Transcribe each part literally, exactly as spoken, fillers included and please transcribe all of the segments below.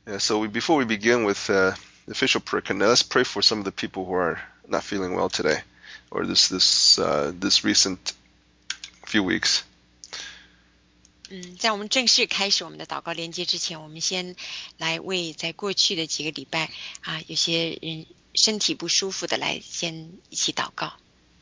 Yeah, so we, before we begin with uh, the official prayer, can, let's pray for some of the people who are not feeling well today, or this this uh, this recent few weeks. 嗯，在我们正式开始我们的祷告连接之前，我们先来为在过去的几个礼拜啊，有些人身体不舒服的来先一起祷告。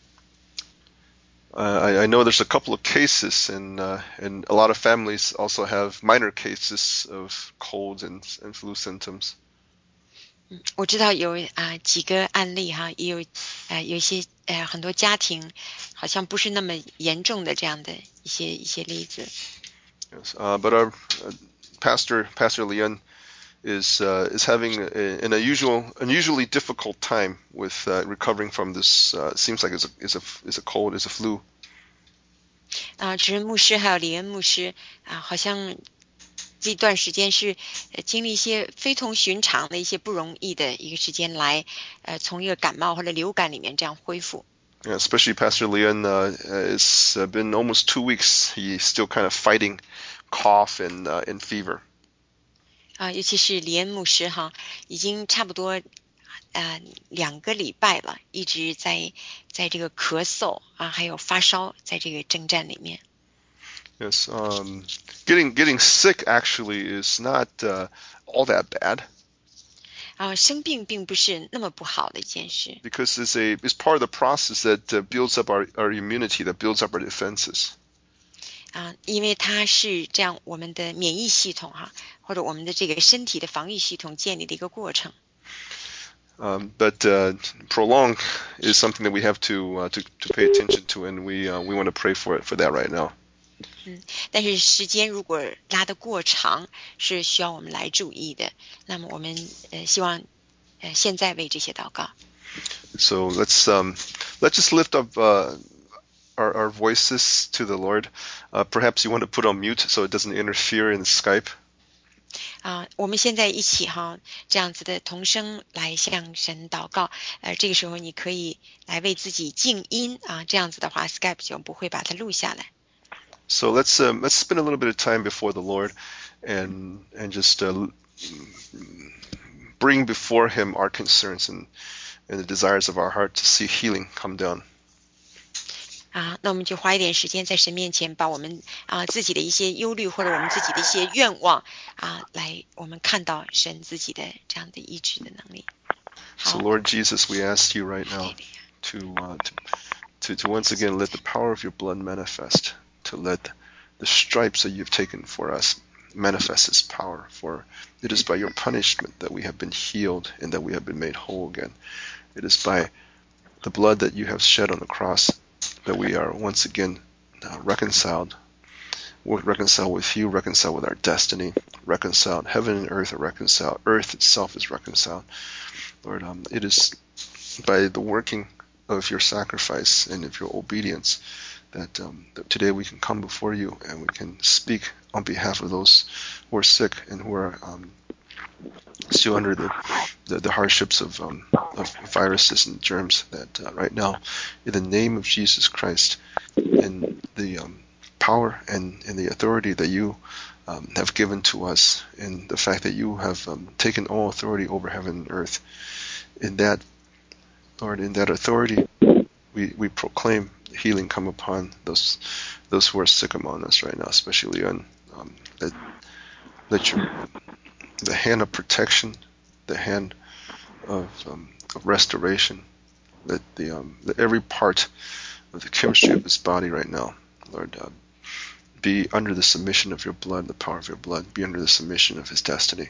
Uh, I, I know there's a couple of cases, and uh, and a lot of families also have minor cases of colds and and flu symptoms. 嗯，我知道有啊几个案例哈，也有呃有一些呃很多家庭好像不是那么严重的这样的一些一些例子。 Yes, uh, but our uh, pastor, Pastor Leon, is uh, is having a, an unusual, unusually difficult time with uh, recovering from this. Uh, seems like it's a, it's a, it's a cold, it's a flu. 啊，主任牧师还有李恩牧师啊，好像这段时间是呃经历一些非同寻常的一些不容易的一个时间来，呃，从一个感冒或者流感里面这样恢复。 Yeah, especially Pastor Leon, uh, it's uh, been almost two weeks. He's still kind of fighting cough and uh, and fever. 啊，尤其是李恩牧师哈，已经差不多呃两个礼拜了，一直在在这个咳嗽啊，还有发烧，在这个征战里面。 Yes, um, getting getting sick actually is not uh, all that bad. 啊，生病并不是那么不好的一件事。 Because it's a it's part of the process that uh, builds up our, our immunity, that builds up our defenses. 啊，因为它是这样，我们的免疫系统哈，或者我们的这个身体的防御系统建立的一个过程。 Um, but uh, prolonged is something that we have to uh, to to pay attention to, and we uh, we want to pray for it for that right now. 嗯，但是时间如果拉得过长，是需要我们来注意的。那么我们呃希望呃现在为这些祷告。 So let's um, let's just lift up uh, our our voices to the Lord. Uh, perhaps you want to put on mute so it doesn't interfere in Skype. 啊，我们现在一起哈，这样子的同声来向神祷告。呃，这个时候你可以来为自己静音啊，这样子的话 ，Skype 就不会把它录下来。 So let's um, let's spend a little bit of time before the Lord, and and just uh, bring before Him our concerns and and the desires of our heart to see healing come down. 啊，那我们就花一点时间在神面前，把我们啊自己的一些忧虑或者我们自己的一些愿望啊，来我们看到神自己的这样的医治的能力。 So Lord Jesus, we ask you right now to, uh, to to to once again let the power of your blood manifest, to let the stripes that you've taken for us manifest its power. For it is by your punishment that we have been healed and that we have been made whole again. It is by the blood that you have shed on the cross that we are once again uh, reconciled, reconciled with you, reconciled with our destiny, reconciled. Heaven and earth are reconciled. Earth itself is reconciled. Lord, um, it is by the working of your sacrifice and of your obedience that, um, that today we can come before you and we can speak on behalf of those who are sick and who are um, still under the, the, the hardships of, um, of viruses and germs, that uh, right now, in the name of Jesus Christ, in the um, power and, and the authority that you um, have given to us, in the fact that you have um, taken all authority over heaven and earth, in that, Lord, in that authority, we, we proclaim healing come upon those those who are sick among us right now, especially on um, that, that your the hand of protection, the hand of, um, of restoration, that the um, that every part of the chemistry of his body right now, Lord, uh, be under the submission of your blood, the power of your blood, be under the submission of his destiny.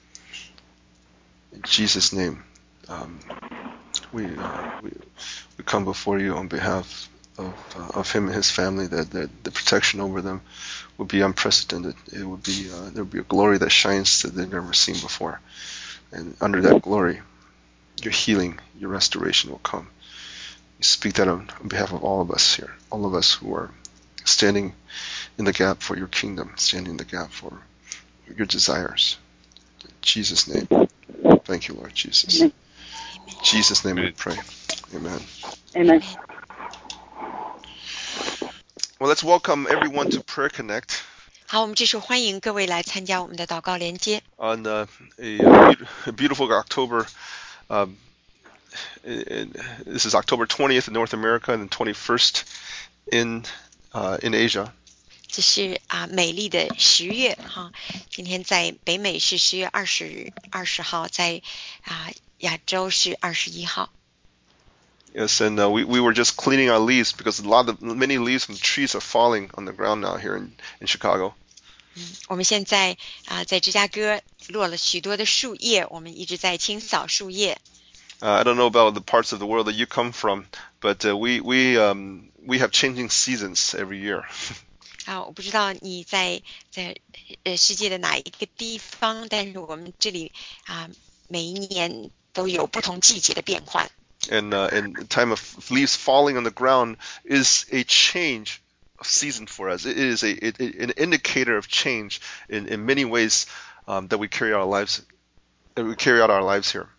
In Jesus' name, um, we, uh, we we come before you on behalf of uh, of him and his family, that, that the protection over them would be unprecedented. It would be uh, there would be a glory that shines that they've never seen before, and under that glory, your healing, your restoration will come. We speak that on, on behalf of all of us here, all of us who are standing in the gap for your kingdom, standing in the gap for your desires. In Jesus' name, thank you, Lord Jesus. In Jesus' name we pray. Amen. Amen. Well, let's welcome everyone to Prayer Connect. 好，我们这时候欢迎各位来参加我们的祷告连接。 On uh, a, a beautiful October, um, in, this is October twentieth in North America and twenty-first in uh, in Asia. 这是啊美丽的十月哈，今天在北美是十月二十二十号，在啊亚洲是二十一号。 Yes, and uh, we we were just cleaning our leaves because a lot of many leaves from trees are falling on the ground now here in in Chicago. 嗯，我们现在啊在芝加哥落了许多的树叶，我们一直在清扫树叶。 Uh, I don't know about the parts of the world that you come from, but uh, we we um, we have changing seasons every year. 啊，我不知道你在在呃世界的哪一个地方，但是我们这里啊每一年都有不同季节的变换。 And uh, and the time of leaves falling on the ground is a change of season for us. It is a it, it, an indicator of change in, in many ways um, that we carry our lives that we carry out our lives here.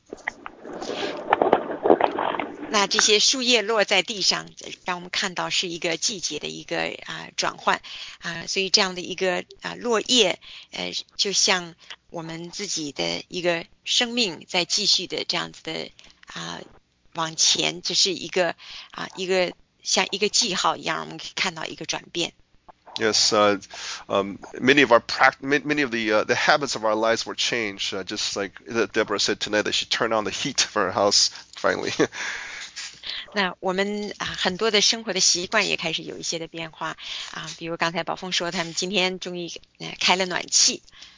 那这些树叶落在地上，让我们看到是一个季节的一个啊转换啊，所以这样的一个啊落叶，呃，就像我们自己的一个生命在继续的这样子的啊往前，这是一个啊一个像一个记号一样，我们可以看到一个转变。 Yes, uh, um, many of our pract- many of the uh, the habits of our lives were changed. Uh, just like Deborah said tonight, that she turned on the heat for her house finally. 那我们啊很多的生活的习惯也开始有一些的变化啊，比如刚才宝凤说，他们今天终于呃开了暖气。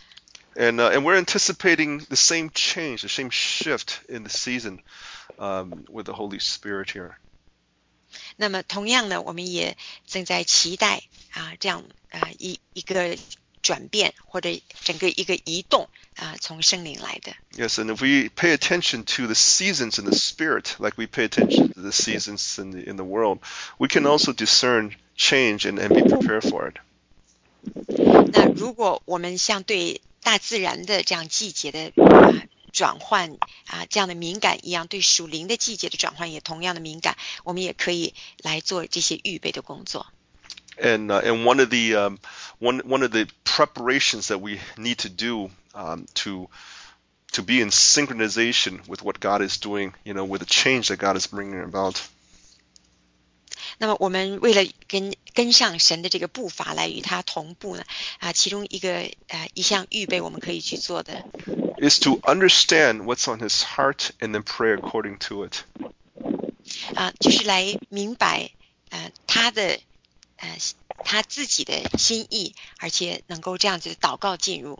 And uh, and we're anticipating the same change, the same shift in the season um, with the Holy Spirit here. 那么同样呢，我们也正在期待啊这样啊一一个转变或者整个一个移动啊从圣灵来的。 Yes, and if we pay attention to the seasons in the Spirit, like we pay attention to the seasons in the in the world, we can also discern change and, and be prepared for it. 那如果我们像对大自然的这样季节的啊转换啊这样的敏感一样，对属灵的季节的转换也同样的敏感，我们也可以来做这些预备的工作。 And uh, and one of the um, one one of the preparations that we need to do um, to to be in synchronization with what God is doing, you know, with the change that God is bringing about. 那么我们为了跟跟上神的这个步伐来与他同步呢，啊，其中一个呃一项预备我们可以去做的 is to understand what's on His heart and then pray according to it. 啊，就是来明白呃他的呃他自己的心意，而且能够这样子祷告进入。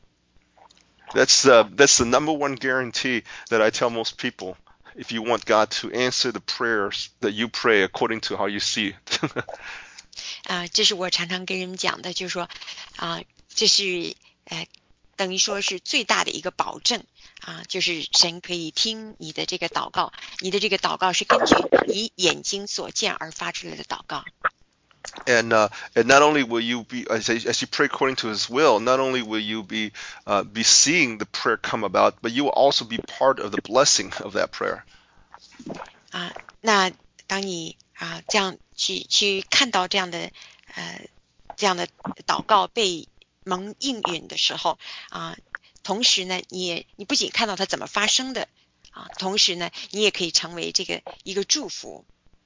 That's uh, that's the number one guarantee that I tell most people. If you want God to answer the prayers that you pray according to how you see it. 啊，这是我常常跟人们讲的，就是说啊，这是呃等于说是最大的一个保证啊，就是神可以听你的这个祷告，你的这个祷告是根据你眼睛所见而发出来的祷告。 And uh, and not only will you be as, as you pray according to His will, not only will you be uh, be seeing the prayer come about, but you will also be part of the blessing of that prayer. 啊，那当你啊这样去去看到这样的呃这样的祷告被蒙应允的时候啊，同时呢，你也你不仅看到它怎么发生的啊，同时呢，你也可以成为这个一个祝福。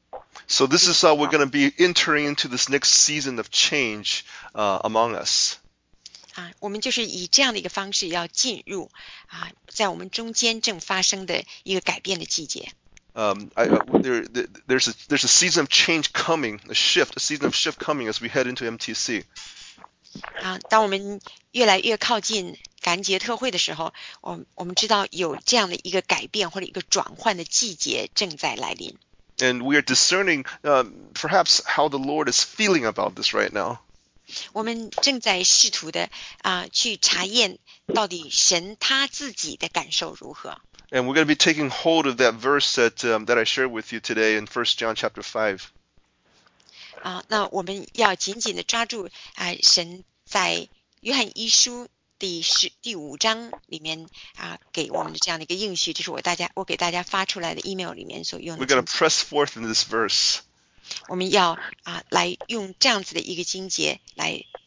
So this is how we're going to be entering into this next season of change uh, among us. 啊，我们就是以这样的一个方式要进入啊，在我们中间正发生的一个改变的季节。 Um, I, there, there's a there's a season of change coming, a shift, a season of shift coming as we head into M T C. 啊，当我们越来越靠近感恩节特会的时候，我我们知道有这样的一个改变或者一个转换的季节正在来临。 And we are discerning uh, perhaps how the Lord is feeling about this right now. 我们正在试图的啊、呃、去查验到底神他自己的感受如何。 And we're going to be taking hold of that verse that um, that I shared with you today in First John chapter five. 啊，那我们要紧紧的抓住啊、呃，神在约翰一书第十第五章里面啊、呃、给我们的这样的一个应许，这是我大家我给大家发出来的 email 里面所用的。 We're going to press forth in this verse. 我们要啊、呃、来用这样子的一个经节来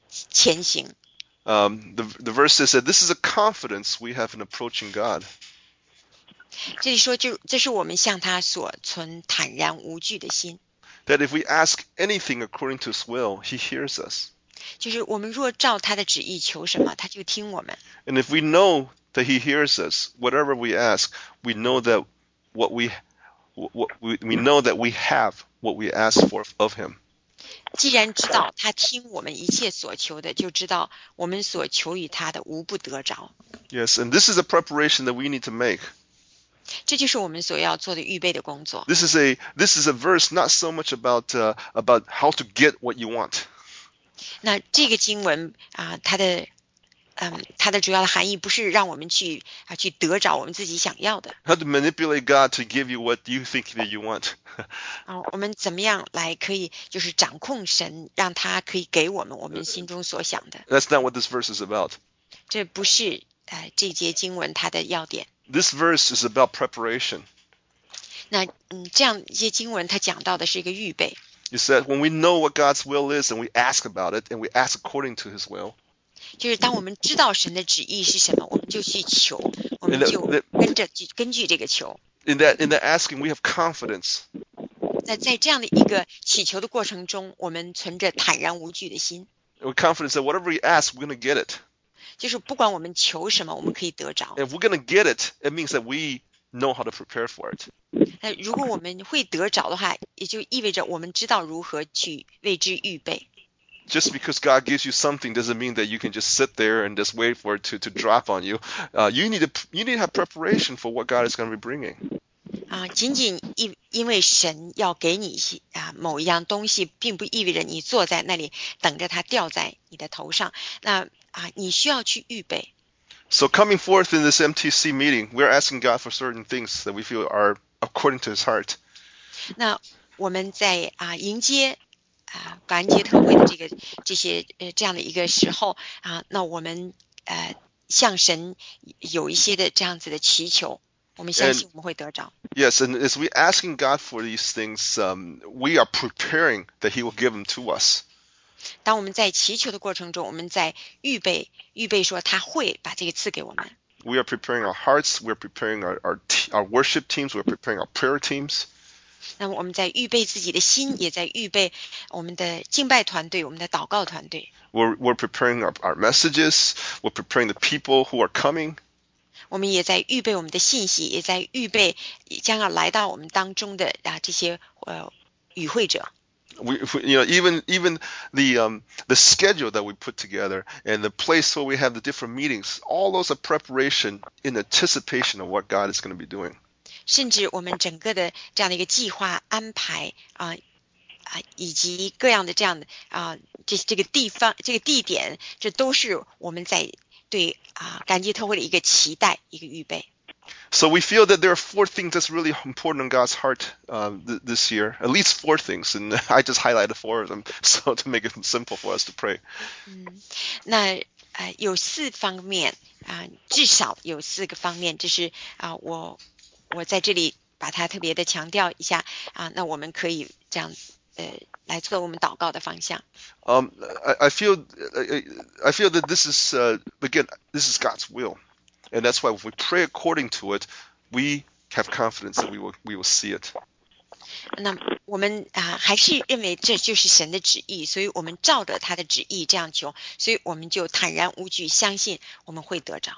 前行。 Um, the, the verse says that this is a confidence we have in approaching God. 这里说就这是我们向他所存坦然无惧的心。 That if we ask anything according to his will, he hears us. 就是我们若照他的旨意求什么，他就听我们。 And if we know that he hears us, whatever we ask, we know that what we what we, we know that we have what we ask for of him. 既然知道他听我们一切所求的，就知道我们所求于他的无不得着。 Yes, and this is a preparation that we need to make. 这就是我们所要做的预备的工作。 This is a this is a verse not so much about uh, about how to get what you want. 那这个经文啊、呃，它的嗯，它的主要的含义不是让我们去啊去得着我们自己想要的。 How to manipulate God to give you what you think that you want. 啊，我们怎么样来可以就是掌控神，让他可以给我们我们心中所想的。 That's not what this verse is about. 这不是呃这节经文它的要点。 This verse is about preparation. 那嗯，这样一些经文它讲到的是一个预备。 You said when we know what God's will is and we ask about it and we ask according to his will. 就是当我们知道神的旨意是什么，我们就去求，我们就跟着根据这个求。 In that in that asking, we have confidence. 那在这样的一个祈求的过程中，我们存着坦然无惧的心。 We're confident that whatever we ask, we're going to get it. 就是不管我们求什么，我们可以得着。 If we're going to get it, it means that we know how to prepare for it. 那如果我们会得着的话，也就意味着我们知道如何去为之预备。 Just because God gives you something doesn't mean that you can just sit there and just wait for it to, to drop on you. Uh, you need to you need to have preparation for what God is going to be bringing. 啊，仅仅因因为神要给你啊某一样东西，并不意味着你坐在那里等着它掉在你的头上。那啊，你需要去预备。 So coming forth in this M T C meeting, we're asking God for certain things that we feel are according to His heart. 那我们在啊迎接啊感恩节特会的这个这些呃这样的一个时候啊，那我们呃向神有一些的这样子的祈求。我们相信我们会得着。 Yes, and as we asking God for these things, um, we are preparing that He will give them to us. 当我们在祈求的过程中，我们在预备预备说他会把这个赐给我们。 We are preparing our hearts. We are preparing our our, our worship teams. We are preparing our prayer teams. 那么我们在预备自己的心，也在预备我们的敬拜团队，我们的祷告团队。 We're we're preparing our, our messages. We're preparing the people who are coming. 我们也在预备我们的信息，也在预备将要来到我们当中的啊这些呃与会者。 We, you know, even even the um, the schedule that we put together and the place where we have the different meetings, all those are preparation in anticipation of what God is going to be doing. 甚至我们整个的这样的一个计划安排啊啊，以及各样的这样的啊这这个地方这个地点，这都是我们在对啊感激特会的一个期待，一个预备。 So we feel that there are four things that's really important on God's heart uh, th- this year, at least four things, and I just highlighted four of them, so to make it simple for us to pray. 嗯，那呃有四方面啊、呃，至少有四个方面，这是啊、呃、我我在这里把它特别的强调一下啊、呃，那我们可以这样呃来做我们祷告的方向。 Um, I, I feel I, I feel that this is uh, again this is God's will. And that's why if we pray according to it, we have confidence that we will we will see it. 那我们啊、呃、还是认为这就是神的旨意，所以我们照着他的旨意这样求，所以我们就坦然无惧，相信我们会得着。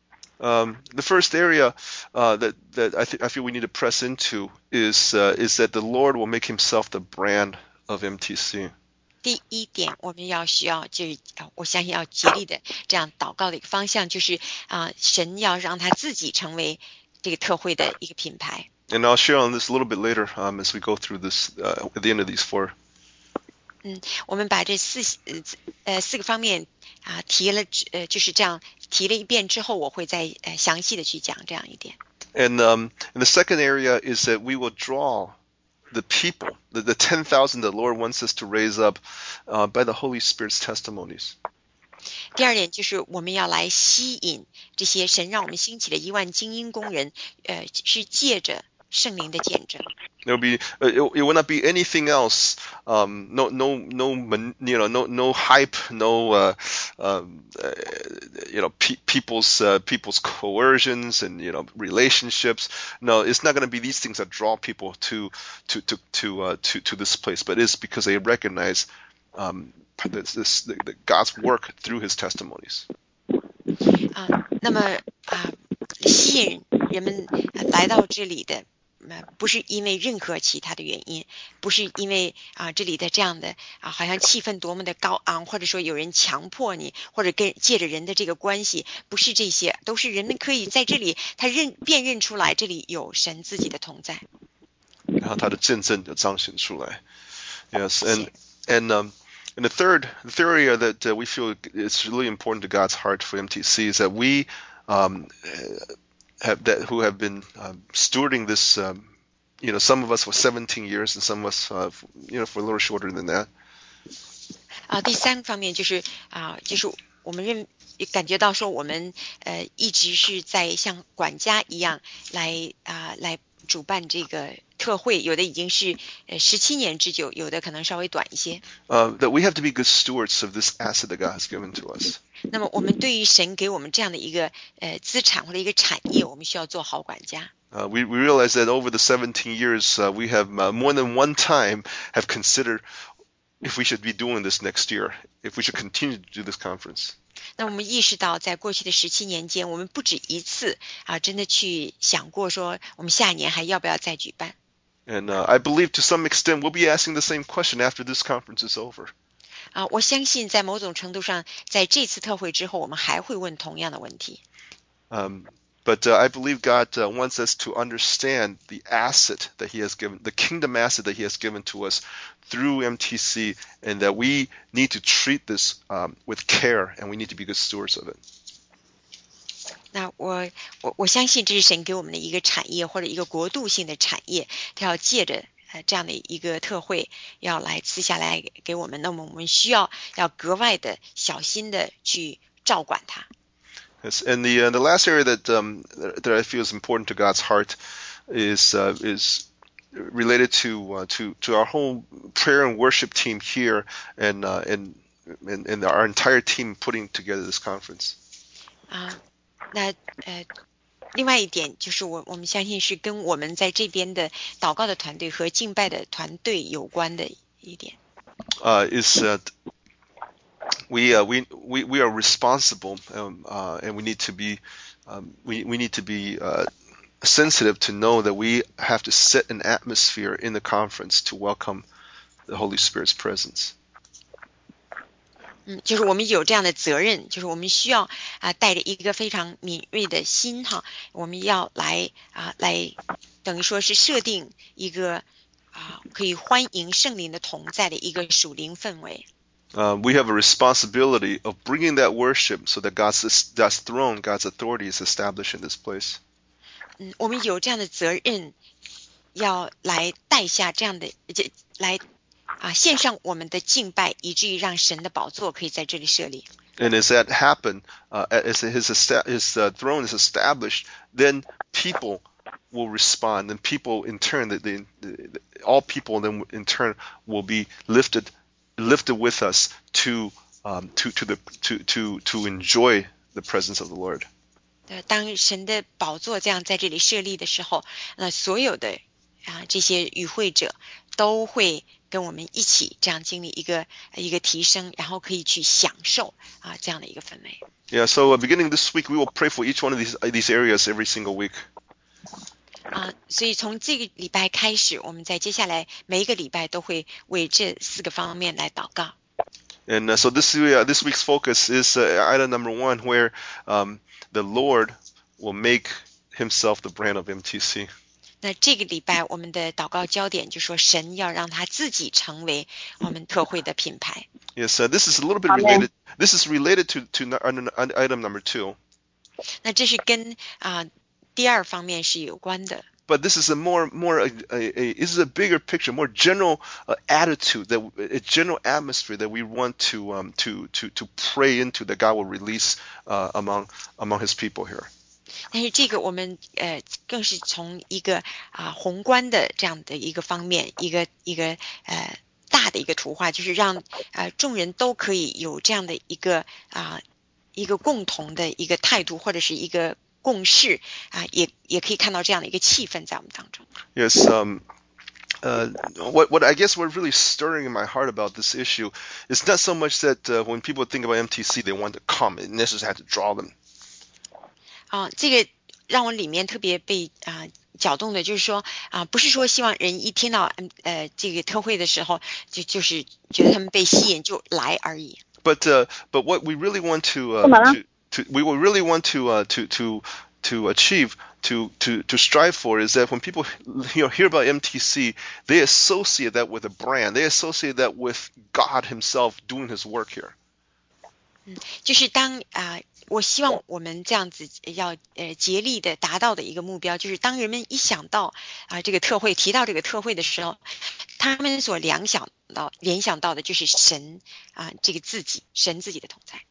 Um, the first area uh, that that I, th- I feel we need to press into is uh, is that the Lord will make Himself the brand of M T C. 第一点，我们要需要就我相信要竭力的这样祷告的一个方向，就是啊、呃，神要让他自己成为这个特会的一个品牌。 And I'll share on this a little bit later um, as we go through this uh, at the end of these four. 嗯，我们把这四呃呃四个方面啊、呃、提了呃就是这样提了一遍之后，我会再呃详细的去讲这样一点。 And um, and the second area is that we will draw the people, the, the ten thousand that the Lord wants us to raise up uh, by the Holy Spirit's testimonies. 第二点就是我们要来吸引这些神让我们兴起的一万精英工人，呃，是借着圣灵的见证。 There will be uh, it, it will not be anything else. Um, no, no, no, you know, no, no hype, no, uh, um, uh, you know, pe- people's uh, people's coercions and you know relationships. No, it's not going to be these things that draw people to to to to uh, to to this place, but it's because they recognize um, this, this the, the God's work through His testimonies. 啊、呃，那么啊、呃，吸引人们来到这里的。呃，不是因为任何其他的原因，不是因为啊、呃、这里的这样的啊、呃、好像气氛多么的高昂，或者说有人强迫你，或者跟借着人的这个关系，不是这些，都是人们可以在这里他认辨认出来，这里有神自己的同在。 然后他的见证就彰显出来。Yes, and and um. And the third, the third area that uh, we feel is really important to God's heart for M T C is that we um, have that who have been um, stewarding this. Um, you know, some of us for seventeen years, and some of us, uh, you know, for a little shorter than that. 啊，第三方面就是啊，就是我们认感觉到说，我们呃一直是在像管家一样来啊来主办这个特会，有的已经是呃十七年之久，有的可能稍微短一些。 Uh, that we have to be good stewards of this asset that God has given to us. 那么我们对于神给我们这样的一个呃资产或者一个产业，我们需要做好管家。 Uh, we, we realize that over the seventeen years, uh, we have uh, more than one time have considered if we should be doing this next year, if we should continue to do this conference. 那我们意识到，在过去的十七年间，我们不止一次啊，真的去想过说，我们下一年还要不要再举办。 And uh, I believe to some extent we'll be asking the same question after this conference is over. 啊，我相信在某种程度上，在这次特会之后，我们还会问同样的问题。 Um, but uh, I believe God uh, wants us to understand the asset that He has given, the kingdom asset that He has given to us through M T C, and that we need to treat this um, with care, and we need to be good stewards of it. 那我我我相信这是神给我们的一个产业或者一个国度性的产业，他要借着呃这样的一个特会要来赐下来给我们，那么我们需要要格外的小心的去照管它。 Yes, and the uh, the last area that um, that I feel is important to God's heart is uh, is related to uh, to to our whole prayer and worship team here, and uh, and, and and our entire team putting together this conference. 啊，那呃，另外一点就是我我们相信是跟我们在这边的祷告的团队和敬拜的团队有关的一点。 Uh, is that we uh, we we we are responsible, um, uh, and we need to be um, we we need to be uh, sensitive to know that we have to set an atmosphere in the conference to welcome the Holy Spirit's presence. 嗯，就是我们有这样的责任，就是我们需要啊带着一个非常敏锐的心哈，我们要来啊来等于说是设定一个啊可以欢迎圣灵的同在的一个属灵氛围。 Uh, we have a responsibility of bringing that worship so that God's, God's throne, God's authority is established in this place. 嗯，我们有这样的责任，要来带下这样的，这来啊献上我们的敬拜，以至于让神的宝座可以在这里设立。 And as that happen, uh, as his his uh, throne is established, then people will respond, and people in turn, that they, all people then in turn will be lifted. lifted with us to um, to to the to to to enjoy the presence of the Lord. 当神的宝座这样在这里设立的时候，那所有的啊这些与会者都会跟我们一起这样经历一个一个提升，然后可以去享受啊这样的一个氛围。 Yeah, so uh, beginning this week, we will pray for each one of these uh, these areas every single week. 啊，所以从这个礼拜开始，我们在接下来每一个礼拜都会为这四个方面来祷告。 And uh, so this uh, this week's focus is uh, item number one, where um, the Lord will make Himself the brand of M T C. 那这个礼拜我们的祷告焦点就说，神要让他自己成为我们特会的品牌。 Yes, uh, this is a little bit related. This is related to to item number two. 那这是跟啊。第二方面是有关的。 But this is a more, more, a, a, a, this is a bigger picture, more general uh, attitude, that a general atmosphere that we want to, um, to, to, to pray into, that God will release uh, among, among His people here. 但是这个我们呃更是从一个啊、宏观的这样的一个方面，一个一个呃大的一个图画，就是让呃众人都可以有这样的一个啊、一个共同的一个态度或者是一个共识啊、也也可以看到这样的一个气氛在我们当中。 Yes, um, uh, what what I guess what really stirring in my heart about this issue is not so much that uh, when people think about M T C, they want to come. It necessarily had to draw them. 啊、这个让我里面特别被啊、搅动的，就是说啊、不是说希望人一听到嗯呃这个特会的时候，就就是觉得他们被吸引就来而已。 But uh, but what we really want to uh, to, to we will really want to uh, to to to achieve to to to strive for is that when people you know hear about M T C, they associate that with a brand. They associate that with God Himself doing His work here. 嗯，就是当啊、我希望我们这样子要呃竭力的达到的一个目标，就是当人们一想到啊、这个特会提到这个特会的时候，他们所联想到联想到的就是神啊、这个自己，神自己的同在。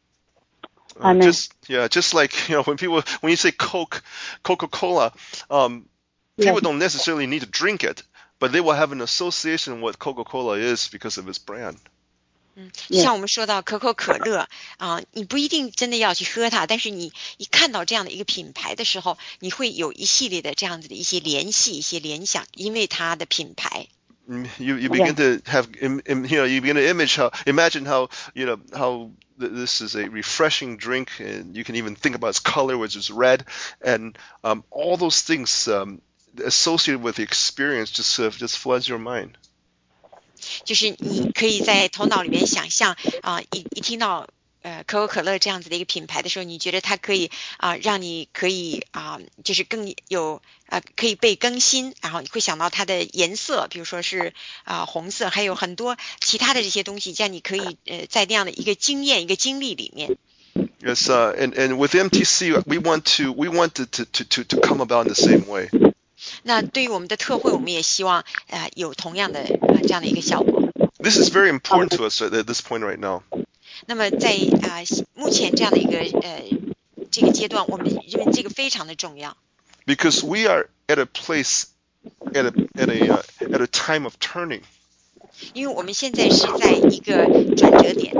Uh, just yeah, just like you know when people when you say Coke, Coca-Cola, um, people don't necessarily need to drink it, but they will have an association with Coca-Cola is because of its brand. 嗯，像我们说到可口可乐啊、你不一定真的要去喝它，但是你一看到这样的一个品牌的时候，你会有一系列的这样子的一些联系、一些联想，因为它的品牌。 You you begin to have you know you begin to image how imagine how you know how this is a refreshing drink, and you can even think about its color, which is red, and um, all those things um, associated with the experience just uh, just floods your mind. 就是你可以在头脑里面想象啊、一一听到呃可口可乐这样子的一个品牌的时候，你觉得它可以啊、让你可以啊、就是更有呃可以被更新，然后你会想到它的颜色，比如说是啊、红色，还有很多其他的这些东西，这样你可以呃在那样的一个经验、一个经历里面。 Yes, uh, and and with M T C, we want to we want it to to to to come about in the same way. 那对于我们的特会，我们也希望呃有同样的呃这样的一个效果。 This is very important to us at, at this point right now. 那么在啊、目前这样的一个呃这个阶段，我们认为这个非常的重要。 Because we are at a place at a at a uh, at a time of turning. 因为我们现在是在一个转折点。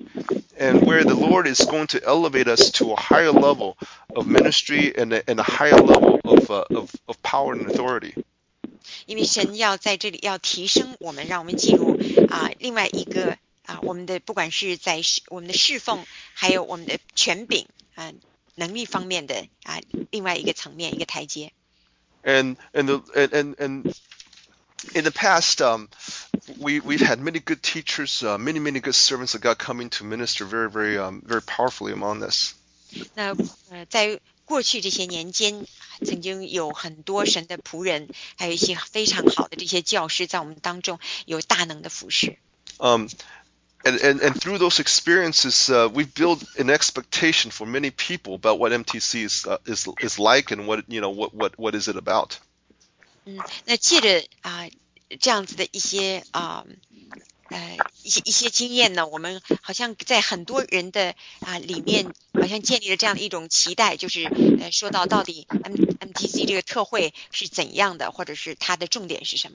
And where the Lord is going to elevate us to a higher level of ministry and a, and a higher level of, uh, of of power and authority. 因为神要在这里要提升我们，让我们进入啊、另外一个啊、我们的不管是在我们的侍奉，还有我们的权柄啊、能力方面的啊、另外一个层面，一个台阶。 And and the and and, and in the past, um, we we've had many good teachers, uh, many many good servants of God coming to minister very very um, very powerfully among us. 那呃，在过去这些年间，曾经有很多神的仆人，还有一些非常好的这些教师，在我们当中有大能的服侍。 Um, and, and and through those experiences, uh, we've built an expectation for many people about what M T C is uh, is is like and what you know what what what is it about. 嗯，那借着啊、这样子的一些啊呃一些一些经验呢，我们好像在很多人的啊、里面，好像建立了这样的一种期待，就是呃说到到底 M M T C 这个特会是怎样的，或者是它的重点是什么？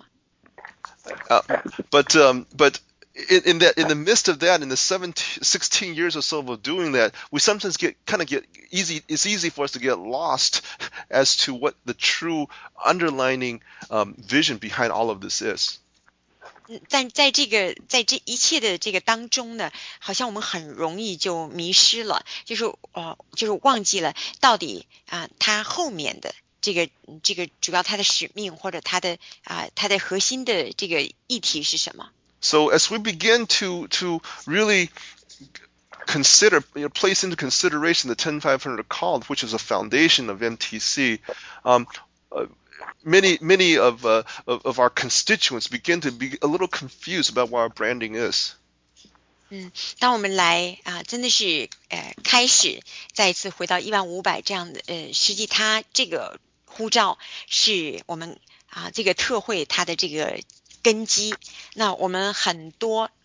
Uh, but um, but in, in that in the midst of that, in the seventeen, sixteen years or so of doing that, we sometimes get kind of get easy. It's easy for us to get lost as to what the true underlining um, vision behind all of this is. 嗯，但在这个在这一切的这个当中呢，好像我们很容易就迷失了，就是呃，就是忘记了到底啊、它后面的这个这个主要它的使命或者它的啊、它的核心的这个议题是什么？ So as we begin to to really consider, you know, place into consideration the ten five hundred call, which is a foundation of M T C, um, uh, many many of, uh, of of our constituents begin to be a little confused about what our branding is. 嗯，当我们来啊、真的是呃开始再一次回到一万五百这样的呃，实际它这个呼召是我们啊、这个特会它的这个根基。那我们很多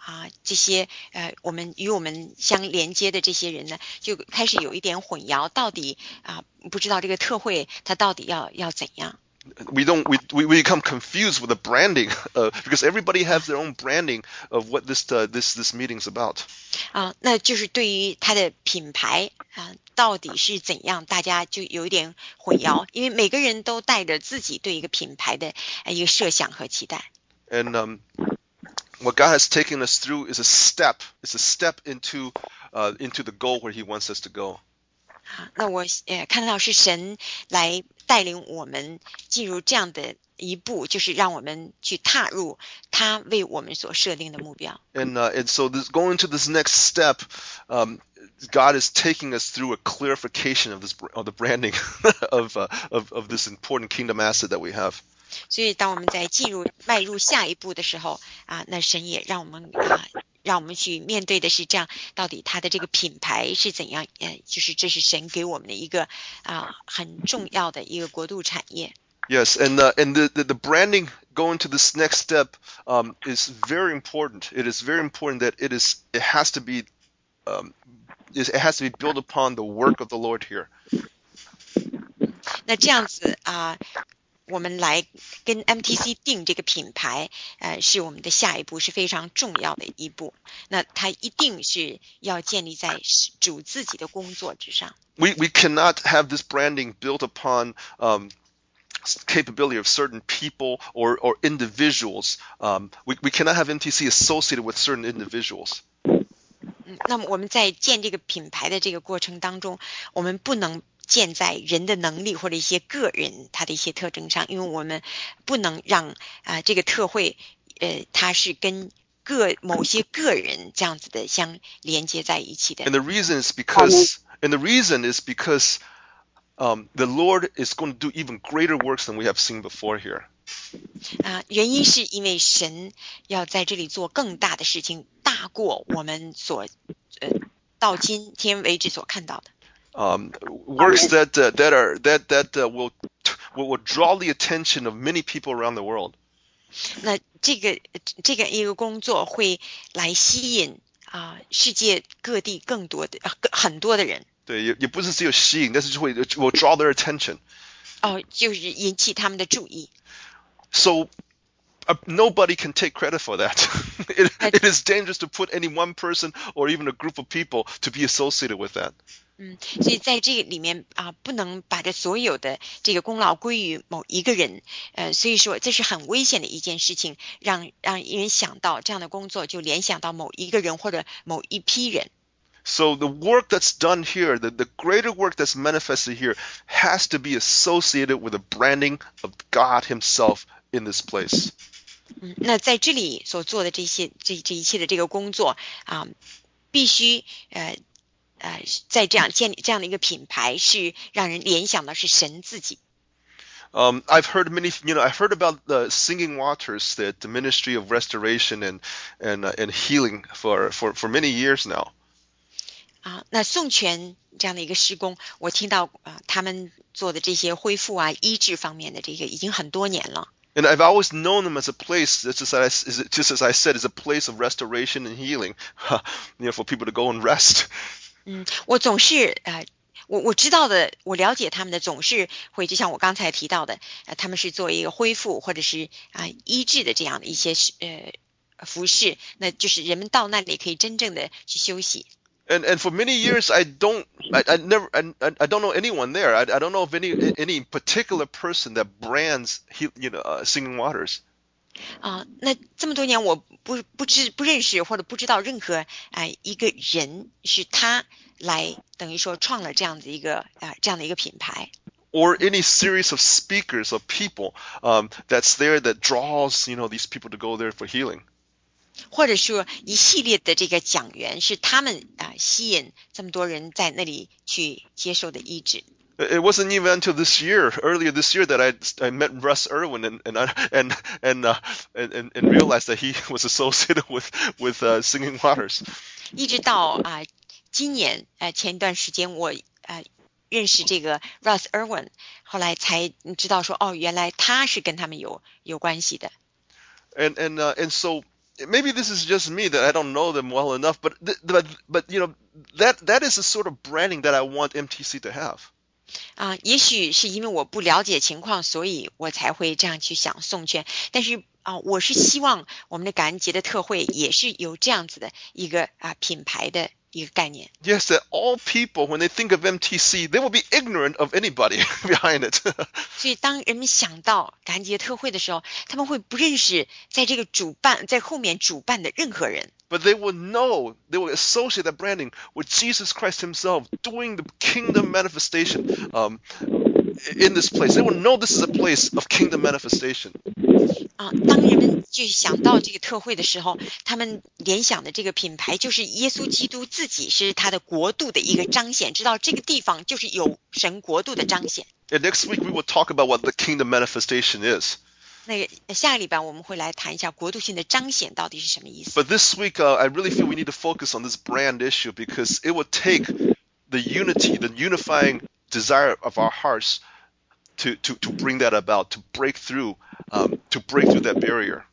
啊，这些呃，我们与我们相连接的这些人呢，就开始有一点混淆，到底啊，不知道这个特会它到底要要怎样。 We don't we we become confused with the branding uh, because everybody has their own branding of what this uh, this this meeting's about. 啊，那就是对于它的品牌啊，到底是怎样，大家就有一点混淆，因为每个人都带着自己对一个品牌的一个设想和期待。 And um, what God has taken us through is a step. It's a step into uh, into the goal where He wants us to go. 好，那我呃看到是神来带领我们进入这样的一步，就是让我们去踏入他为我们所设定的目标。 And uh, and so this, going to this next step, um, God is taking us through a clarification of this of the branding of, uh, of of this important kingdom asset that we have. 所以当我们在进入迈入下一步的时候啊，那神也让我们啊。让我们去面对的是这样，到底它的这个品牌是怎样？呃，就是这是神给我们的一个啊很重要的一个国度产业。 Yes, and uh, and the, the the branding going to this next step um, is very important. It is very important that it is it has to be um, it has to be built upon the work of the Lord here. 那这样子啊。我们来跟 M T C 定这个品牌，呃，是我们的下一步，是非常重要的一步。那它一定是要建立在主自己的工作之上。 We we cannot have this branding built upon um, capability of certain people or or individuals. Um, we we cannot have M T C associated with certain individuals. 嗯，那么我们在建这个品牌的这个过程当中，我们不能建在人的能力或者一些个人他的一些特征上，因为我们不能让啊、呃、这个特会呃它是跟个某些个人这样子的相连接在一起的。 And the reason is because and the reason is because um, the Lord is going to do even greater works than we have seen before here. 啊，原因是因为神要在这里做更大的事情，大过我们所呃到今天为止所看到的。 Um, works that uh, that are that that uh, will will draw the attention of many people around the world. 那这个这个一个工作会来吸引啊、呃、世界各地更多的、呃、很多的人。 对，也也不是只有吸引，但是就会 will draw their attention. 哦，就是引起他们的注意。 So uh, nobody can take credit for that. it, it is dangerous to put any one person or even a group of people to be associated with that. 嗯，所以在这个里面啊、呃，不能把这所有的这个功劳归于某一个人，呃，所以说这是很危险的一件事情，让让人想到这样的工作就联想到某一个人或者某一批人。 So the work that's done here, the, the greater work that's manifested here, has to be associated with the branding of God Himself in this place. 嗯，那在这里所做的这些这这一切的这个工作啊、呃，必须呃。呃，在这样建立这样的一个品牌，是让人联想的是神自己。 Um, I've heard many, you know, I've heard about the Singing Waters, that the ministry of restoration and and uh, and healing for for for many years now. 啊，那颂泉这样的一个施工，我听到啊、呃，他们做的这些恢复啊、医治方面的这个已经很多年了。 And I've always known them as a place, just as I, just as I said, is a place of restoration and healing, you know, for people to go and rest. 嗯，我总是呃，我我知道的，我了解他们的总是会，就像我刚才提到的，呃，他们是做一个恢复或者是啊、呃、医治的这样的一些呃服饰，那就是人们到那里可以真正的去休息。 And and for many years, I don't, I, I never, I, I don't know anyone there. I, I don't know of any any particular person that brands, you know, uh, Singing Waters. 啊，那这么多年我不不知不认识或者不知道任何啊、呃、一个人是他来等于说创了这样子一个啊、呃、这样的一个品牌。 Or any series of speakers of people um, that's there that draws, you know, these people to go there for healing. 或者说一系列的这个讲员是他们啊、呃、吸引这么多人在那里去接受的医治。 It wasn't even until this year, earlier this year, that I I met Russ Irwin and and and and uh, and, and realized that he was associated with with uh, Singing Waters. 一直到啊、呃、今年呃前一段时间我呃认识这个 Russ Irwin， 后来才知道说哦原来他是跟他们有有关系的。 And and uh, and so maybe this is just me that I don't know them well enough, but but but you know that that is the sort of branding that I want M T C to have. 啊、呃，也许是因为我不了解情况，所以我才会这样去想送券。但是啊、呃，我是希望我们的感恩节的特会也是有这样子的一个啊、呃、品牌的一个概念。 Yes, that all people, when they think of M T C, they will be ignorant of anybody behind it. 所以当人们想到感恩节特会的时候，他们会不认识在这个主办在后面主办的任何人。 But they will know, they will associate that branding with Jesus Christ himself doing the kingdom manifestation um, in this place. They will know this is a place of kingdom manifestation. 啊，当人们去想到这个特会的时候，他们联想的这个品牌就是耶稣基督自己是他的国度的一个彰显，知道这个地方就是有神国度的彰显。 And next week we will talk about what the kingdom manifestation is. 那个下个礼拜我们会来谈一下国度性的彰显到底是什么意思。 But this week, uh, I really feel we need to focus on this brand issue because it will take the unity, the unifying desire of our hearts to to to bring that about, to break through, um, to break through that barrier.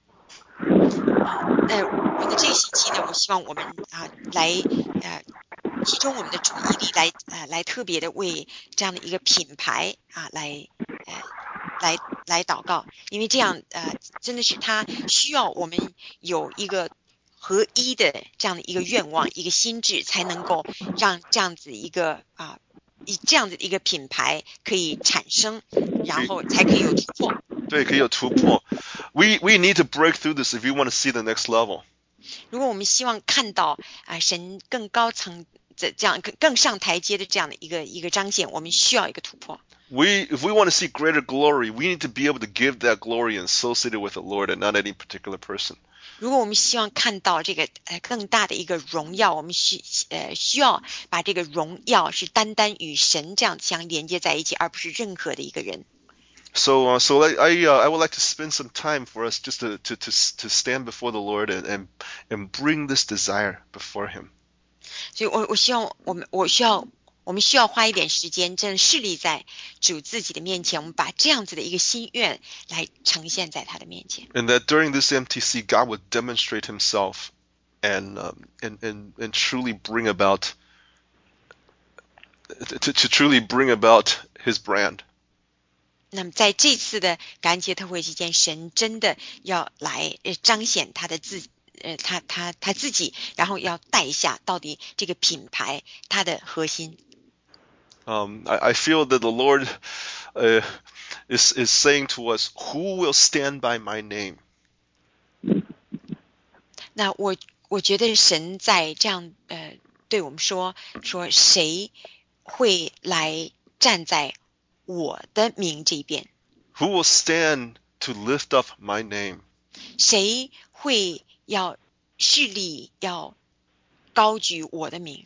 呃，我的这个星期呢，我希望我们啊来呃集中我们的注意力来呃来特别的为这样的一个品牌啊来呃。来来祷告，因为这样呃真的是他需要我们有一个合一的这样的一个愿望，一个心智，才能够让这样子一个啊以、呃、这样子一个品牌可以产生，然后才可以有突破。 对，可以有突破。We we need to break through this if we want to see the next level. 如果我们希望看到啊、呃、神更高层的这样更上台阶的这样的一个一个彰显，我们需要一个突破。 We, if we want to see greater glory, we need to be able to give that glory and associate it with the Lord and not any particular person. 如果我们希望看到这个呃更大的一个荣耀，我们需呃需要把这个荣耀是单单与神这样相连接在一起，而不是任何的一个人。 So, uh, so I, I, uh, I would like to spend some time for us just to to to, to stand before the Lord and, and and bring this desire before Him. 所以我我希望我们我需要。我们需要花一点时间，正侍立在主自己的面前，我们把这样子的一个心愿来呈现在他的面前。 And that during this M T C, God would demonstrate Himself, and um, and and and truly bring about to to truly bring about His brand. 那么在这次的感恩节特会期间，神真的要来彰显他的自呃他他他自己，然后要带下到底这个品牌它的核心。 Um, I, I feel that the Lord uh, is is saying to us, "Who will stand by my name?" 那我我觉得神在这样呃对我们说说谁会来站在我的名这边 Who will stand to lift up my name? 谁会要势力要高举我的名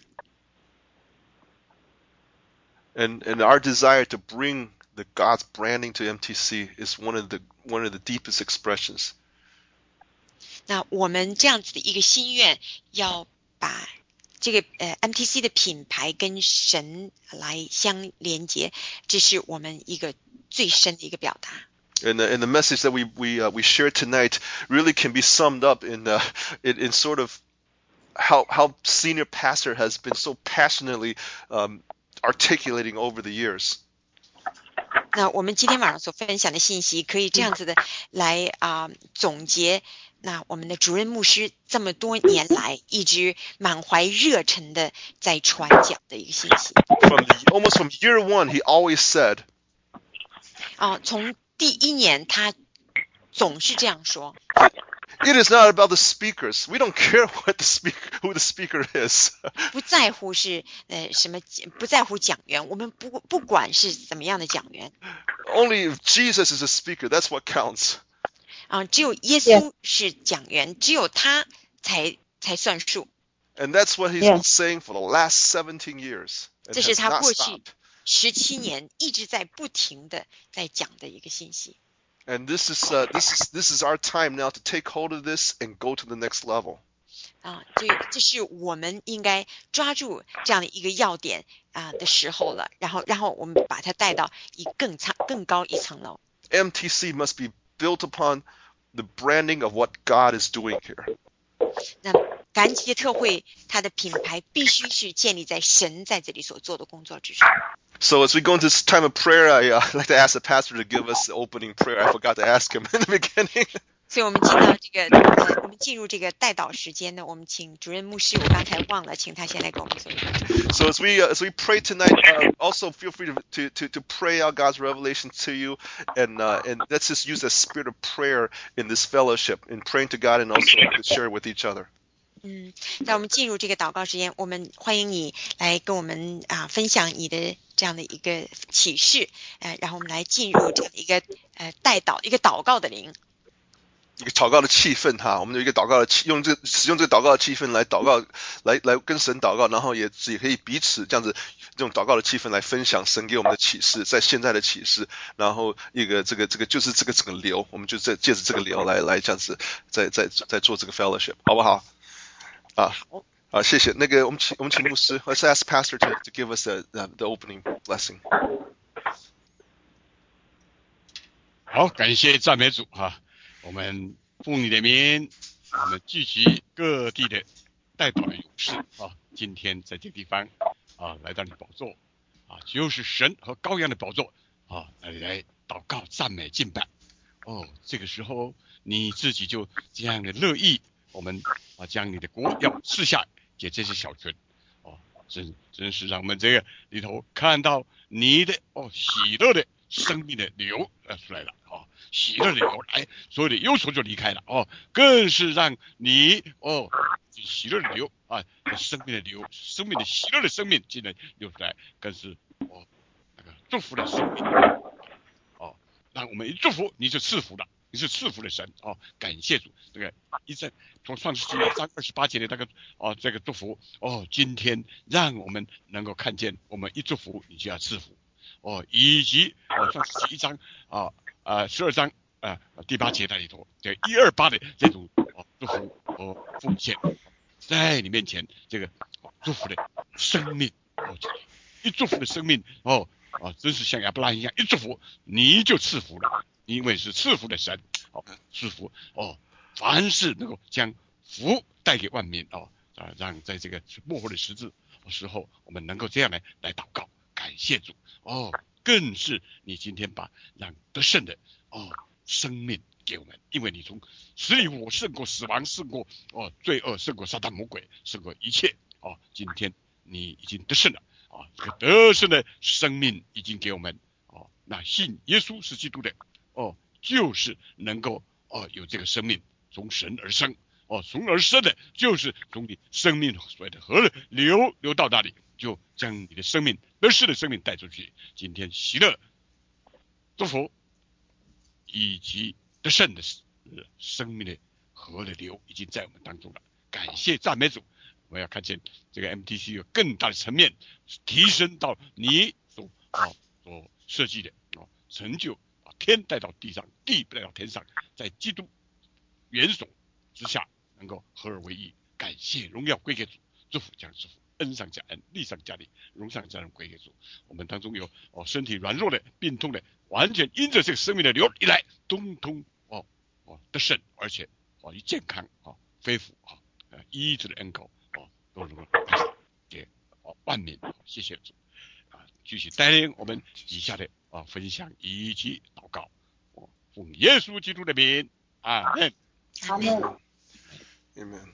And and our desire to bring the God's branding to M T C is one of the one of the deepest expressions. 那我们这样子的一个心愿，要把这个呃 M T C 的品牌跟神来相连接，这是我们一个最深的一个表达。 And the, and the message that we we uh, we shared tonight really can be summed up in uh, in, in sort of how how senior pastor has been so passionately um, articulating over the years. 那我们今天晚上所分享的信息，可以这样子的来啊、呃、总结。那我们的主任牧师这么多年来一直满怀热忱的在传讲的一个信息。 From the, almost from year one, he always said. 啊，从第一年他总是这样说。 It is not about the speakers. We don't care what the speaker, who the speaker is. 不在乎是呃什么，不在乎讲员，我们不不管是怎么样的讲员。 Only if Jesus is a speaker, that's what counts. 啊，只有耶稣是讲员，只有他才才算数。 And that's what he's been saying for the last seventeen years. 这是他过去十七年一直在不停的在讲的一个信息。 And this is uh, this is this is our time now to take hold of this and go to the next level. 啊，这这是我们应该抓住这样的一个要点啊的时候了，然后然后我们把它带到一更层更高一层楼。 M T C must be built upon the branding of what God is doing here. 那感恩节特会它的品牌必须是建立在神在这里所做的工作之上。 So as we go into this time of prayer, I uh, like to ask the pastor to give us the opening prayer. I forgot to ask him in the beginning. 所以我们进到这个呃，我们进入这个代祷时间呢，我们请主任牧师，我刚才忘了，请他先来给我们做一个。 So as we uh, as we pray tonight, uh, also feel free to, to to to pray out God's revelation to you, and uh, and let's just use the spirit of prayer in this fellowship, in praying to God, and also to share with each other. 嗯，在我们进入这个祷告时间，我们欢迎你来跟我们啊分享你的这样的一个启示，呃，然后我们来进入这样的一个呃代祷一个祷告的灵。 一个祷告的气氛哈，我们有一个祷告的气，用这使用这个祷告的气氛来祷告，来来跟神祷告，然后也也可以彼此这样子这种祷告的气氛来分享神给我们的启示，在现在的启示，然后一个这个这个就是这个整个流，我们就在借着这个流来来这样子在在在做这个 fellowship， 好不好？啊啊，谢谢。那个我们请我们请牧师 ，Let's ask Pastor to to give us the the opening blessing。 好，感谢赞美主哈。我们奉你的名，我们聚集各地的代祷的勇士啊，今天在这个地方啊，来到你宝座啊，就是神和羔羊的宝座啊，来来祷告、赞美、敬拜。哦，这个时候你自己就这样的乐意，我们啊将你的国要赐下给这些小群。哦，真真是让我们这个里头看到你的哦喜乐的生命的流呃出来了啊。喜乐的流来，所有的忧愁就离开了哦，更是让你哦喜乐的流啊，生命的流，生命的喜乐的生命进来流出来，更是哦那个祝福的生命哦，让我们一祝福你就赐福了，你是赐福的神哦，感谢主。这个一在从创世纪一章二十八节的那个哦这个祝福哦，今天让我们能够看见，我们一祝福你就要赐福哦，以及哦创世纪一章啊。呃，十二章啊、呃、第八节那里头，这一二八的这种哦祝福和奉献，在你面前这个、哦、祝福的生命哦，一祝福的生命哦啊，真是像亚伯拉罕一样，一祝福你就赐福了，因为是赐福的神哦，赐福哦，凡是能够将福带给万民哦啊，让在这个末后的时日时候，我们能够这样来来祷告，感谢主哦。更是你今天把让得胜的哦生命给我们，因为你从死里复活胜过死亡，胜过哦罪恶，胜过撒旦魔鬼，胜过一切哦。今天你已经得胜了啊，这个得胜的生命已经给我们哦。那信耶稣是基督的哦，就是能够哦有这个生命从神而生哦，从而生的就是从你生命所谓的河流流到那里。就将你的生命得胜的生命带出去。今天喜乐、祝福以及得胜的生命的河的流已经在我们当中了。感谢赞美主！我要看见这个 M T C 有更大的层面提升到你所啊所设计的啊成就啊天带到地上，地带到天上，在基督元首之下能够合而为一。感谢荣耀归给主，祝福将祝福。恩上加恩，利上加利，荣上加荣归给主。我们当中有哦身体软弱的、病痛的，完全因着这个生命的流一来，通通哦哦得胜，而且哦以健康哦恢复啊呃医治的恩膏哦都能够给哦万民。谢谢主啊！继续带领我们以下的啊分享以及祷告。哦，奉耶稣基督的名，阿门。 阿门。 Amen.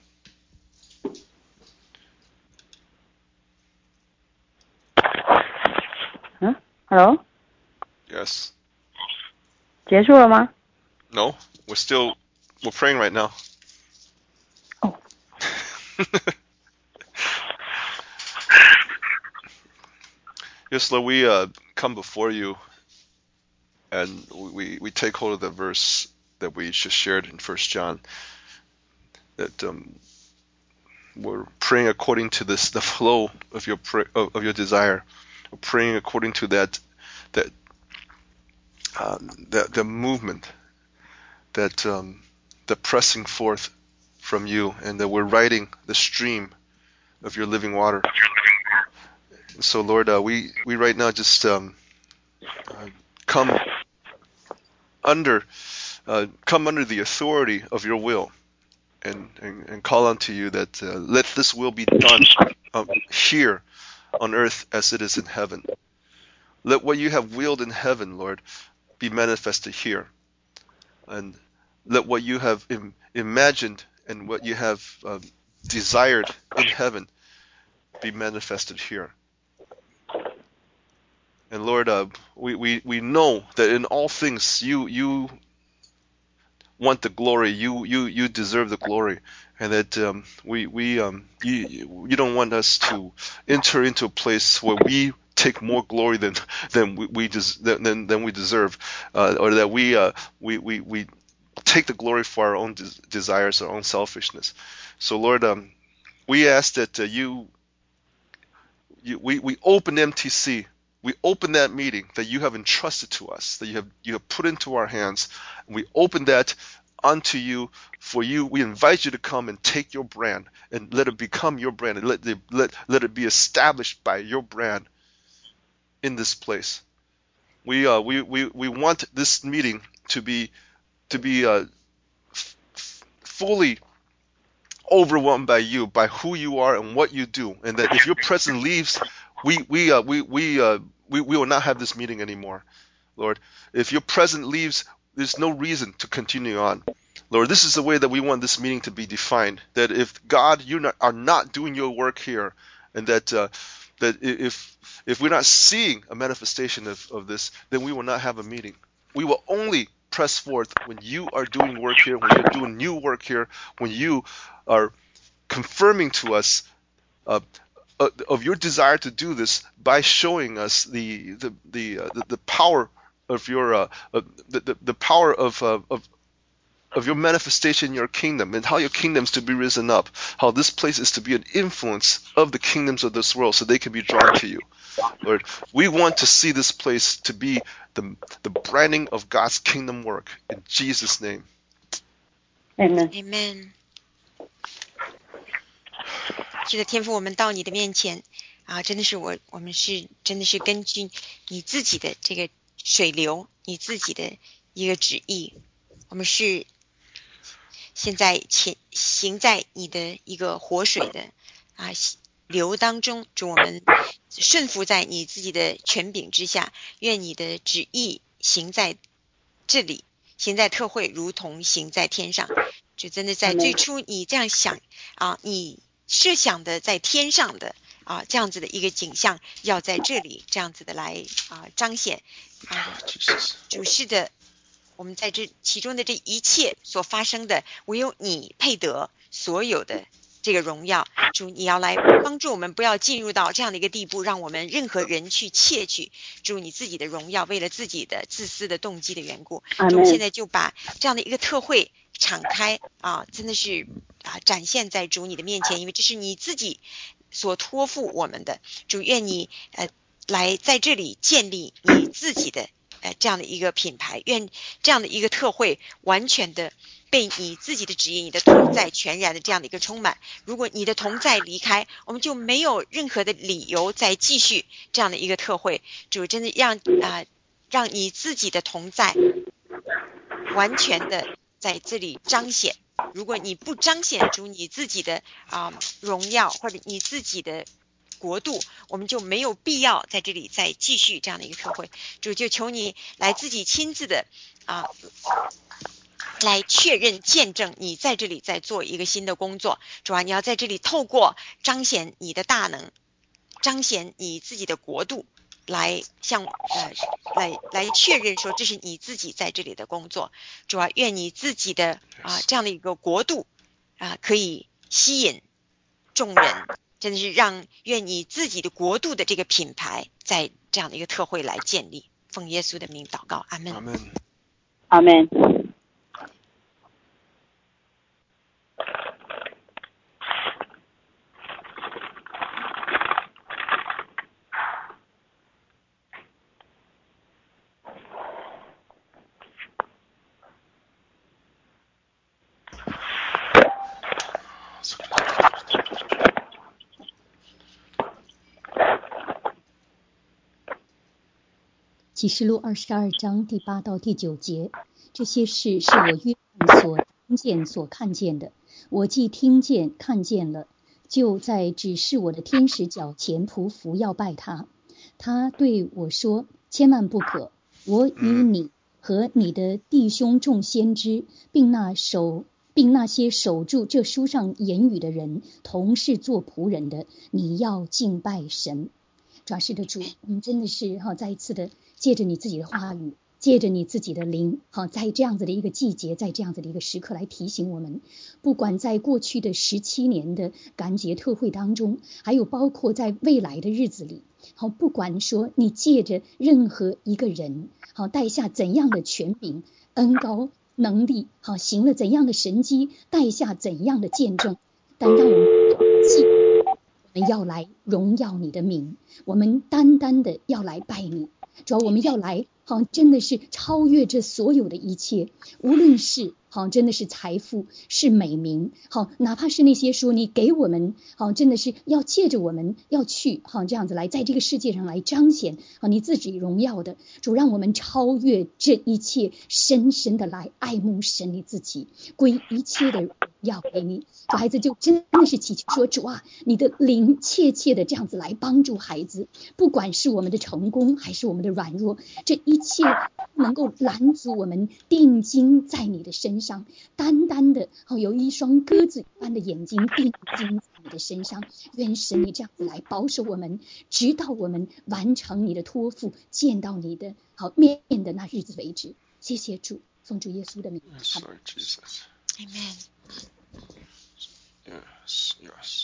Hello? Yes. 结束了吗？ No, we're still we're praying right now. Oh. Yes, Lord, we uh, come before you, and we we take hold of the verse that we just shared in First John. That um, we're praying according to this the flow of your pray, of, of your desire. We're praying according to that that uh, the the movement, that um, the pressing forth from you, and that we're riding the stream of your living water. And so, Lord, uh, we we right now just um, uh, come under uh, come under the authority of your will and, and, and call unto you that uh, let this will be done um, here on earth as it is in heaven. Let what you have willed in heaven, Lord, be manifested here. And let what you have im- imagined and what you have uh, desired in heaven be manifested here. And Lord, uh, we, we, we know that in all things you you want the glory, you you, you deserve the glory, and that um, we we um, you you don't want us to enter into a place where we take more glory than than we, we des- than than we deserve, uh, or that we uh, we we we take the glory for our own des- desires, our own selfishness. So Lord, um, we ask that uh, you, you we we open M T C. We open that meeting that you have entrusted to us, that you have you have put into our hands. And we open that unto you for you. We invite you to come and take your brand and let it become your brand, and let the, let let it be established by your brand in this place. We uh we we, we want this meeting to be to be uh, f- f- fully overwhelmed by you, by who you are and what you do, and that if your presence leaves, we we uh, we we uh, we we will not have this meeting anymore, Lord. If your presence leaves, there's no reason to continue on, Lord. This is the way that we want this meeting to be defined. That if God, you not, are not doing your work here, and that uh, that if if we're not seeing a manifestation of, of this, then we will not have a meeting. We will only press forth when you are doing work here, when you're doing new work here, when you are confirming to us uh, uh, of your desire to do this by showing us the the the uh, the, the power of your uh, uh, the, the the power of uh, of of your manifestation in your kingdom, and how your kingdom's to be risen up, how this place is to be an influence of the kingdoms of this world so they can be drawn to you. Lord, we want to see this place to be the the branding of God's kingdom work in Jesus' name. Amen. Amen。是的，天父，我们到你的面前啊，真的是我，我们是真的是根据你自己的这个水流，你自己的一个旨意，我们是现在前行在你的一个活水的啊流当中，主，我们顺服在你自己的权柄之下，愿你的旨意行在这里，行在特会，如同行在天上。就真的在最初你这样想啊，你设想的在天上的啊这样子的一个景象，要在这里这样子的来啊彰显啊主是的。我们在这其中的这一切所发生的，唯有你配得所有的这个荣耀。主，你要来帮助我们，不要进入到这样的一个地步，让我们任何人去窃取主你自己的荣耀，为了自己的自私的动机的缘故。主，现在就把这样的一个特会敞开啊，真的是啊展现在主你的面前，因为这是你自己所托付我们的。主，愿你呃来在这里建立你自己的呃这样的一个品牌，愿这样的一个特会完全的被你自己的旨意，你的同在全然的这样的一个充满。如果你的同在离开，我们就没有任何的理由再继续这样的一个特会。主，真的让啊、呃、让你自己的同在完全的在这里彰显。如果你不彰显出你自己的啊、呃、荣耀，或者你自己的国度，我们就没有必要在这里再继续这样的一个特会。主，就求你来自己亲自的啊、呃来确认见证你在这里在做一个新的工作。主啊，你要在这里透过彰显你的大能，彰显你自己的国度，来向呃来来确认说这是你自己在这里的工作。主啊，愿你自己的啊、呃、这样的一个国度啊、呃、可以吸引众人，真的是让愿你自己的国度的这个品牌在这样的一个特会来建立。奉耶稣的名祷告，阿们。 阿门。 阿门。 启示录二十二章第八到第九节， 这些事是我约翰所听见所看见的。我既听见看见了，就在指示我的天使脚前匍匐要拜他。他对我说：千万不可，我与你和你的弟兄众先知，并那守并那些守住这书上言语的人，同是做仆人的，你要敬拜神。主要是的主，我们真的是哈，再一次的借着你自己的话语，借着你自己的灵，好，在这样子的一个季节，在这样子的一个时刻来提醒我们，不管在过去的十七年的感恩节特会当中，还有包括在未来的日子里，好，不管说你借着任何一个人，好，带下怎样的权柄、恩高、能力，好，行了怎样的神迹，带下怎样的见证，但让我们记得，我们要来荣耀你的名，我们单单的要来拜你，主要我们要来好，真的是超越这所有的一切，无论是好，真的是财富，是美名，好，哪怕是那些说你给我们，好，真的是要借着我们要去，好，这样子来在这个世界上来彰显好你自己荣耀的主，让我们超越这一切，深深的来爱慕神你自己，归一切的荣耀给你。主，孩子就真的是祈求说，主啊，你的灵切切的这样子来帮助孩子，不管是我们的成功还是我们的软弱，这一切能够拦阻我们定睛在你的身上，单单的好有一双鸽子一般的眼睛定睛在你的身上。愿神你这样子来保守我们，直到我们完成你的托付，见到你的好面的那日子为止。谢谢主，奉主耶稣的名。 Yes, Lord Jesus. Amen. Yes, yes.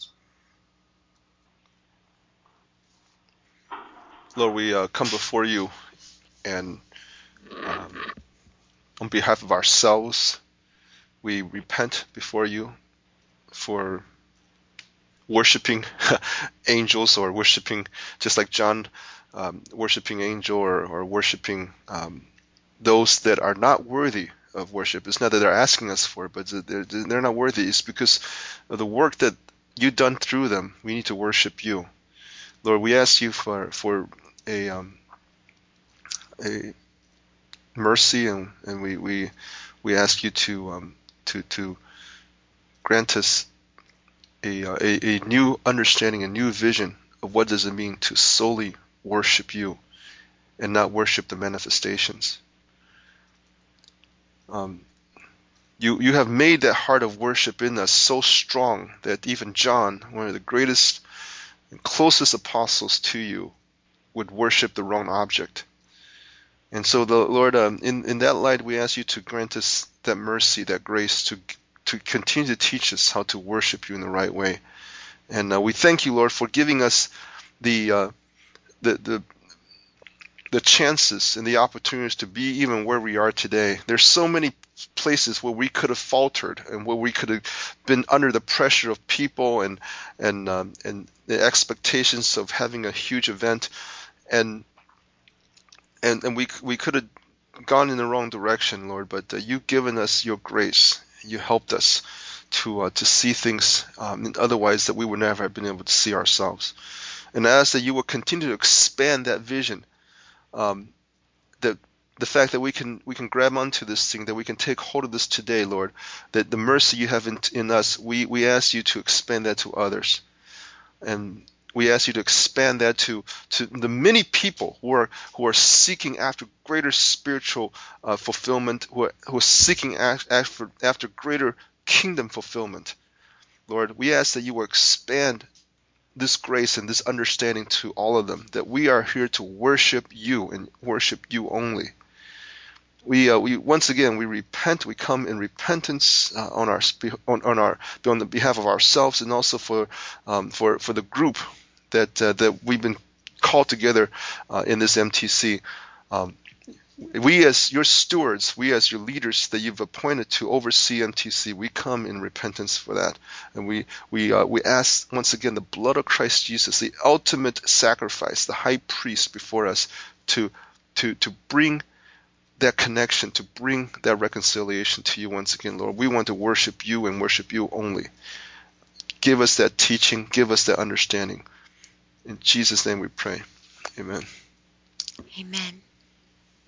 Lord, we uh, come before you and um, on behalf of ourselves, we repent before you for worshiping angels or worshiping, just like John, um, worshiping angel or, or worshiping um, those that are not worthy of worship. It's not that they're asking us for it, but they're, they're not worthy. It's because of the work that you've done through them. We need to worship you. Lord, we ask you for, for a, um, a mercy, and, and we, we, we ask you to, um, to, to grant us a, uh, a, a new understanding, a new vision of what does it mean to solely worship you and not worship the manifestations. Um, you you have made that heart of worship in us so strong that even John, one of the greatest and closest apostles to you, would worship the wrong object. And so, the Lord, um, in in that light, we ask you to grant us that mercy, that grace, to to continue to teach us how to worship you in the right way. And uh, we thank you, Lord, for giving us the uh, the the the chances and the opportunities to be even where we are today. There's so many places where we could have faltered and where we could have been under the pressure of people and and um, and the expectations of having a huge event, and and and we we could have gone in the wrong direction, Lord. But uh, you've given us your grace. You helped us to uh, to see things um, otherwise that we would never have been able to see ourselves. And I ask that you will continue to expand that vision. Um, the the fact that we can we can grab onto this thing, that we can take hold of this today, Lord, that the mercy you have in, in us, we, we ask you to expand that to others. And we ask you to expand that to, to the many people who are who are seeking after greater spiritual uh, fulfillment, who are, who are seeking after, after greater kingdom fulfillment. Lord, we ask that you will expand this grace and this understanding to all of them, that we are here to worship you and worship you only. We uh, we once again we repent. We come in repentance uh, on our on, on our on the behalf of ourselves, and also for um, for for the group that uh, that we've been called together uh, in this M T C. Um, we as your stewards, we as your leaders that you've appointed to oversee M T C, we come in repentance for that, and we we uh, we ask once again the blood of Christ Jesus, the ultimate sacrifice, the high priest before us, to to to bring that connection, to bring that reconciliation to you once again, Lord. We want to worship you and worship you only. Give us that teaching, give us that understanding. In Jesus' name we pray. Amen. Amen.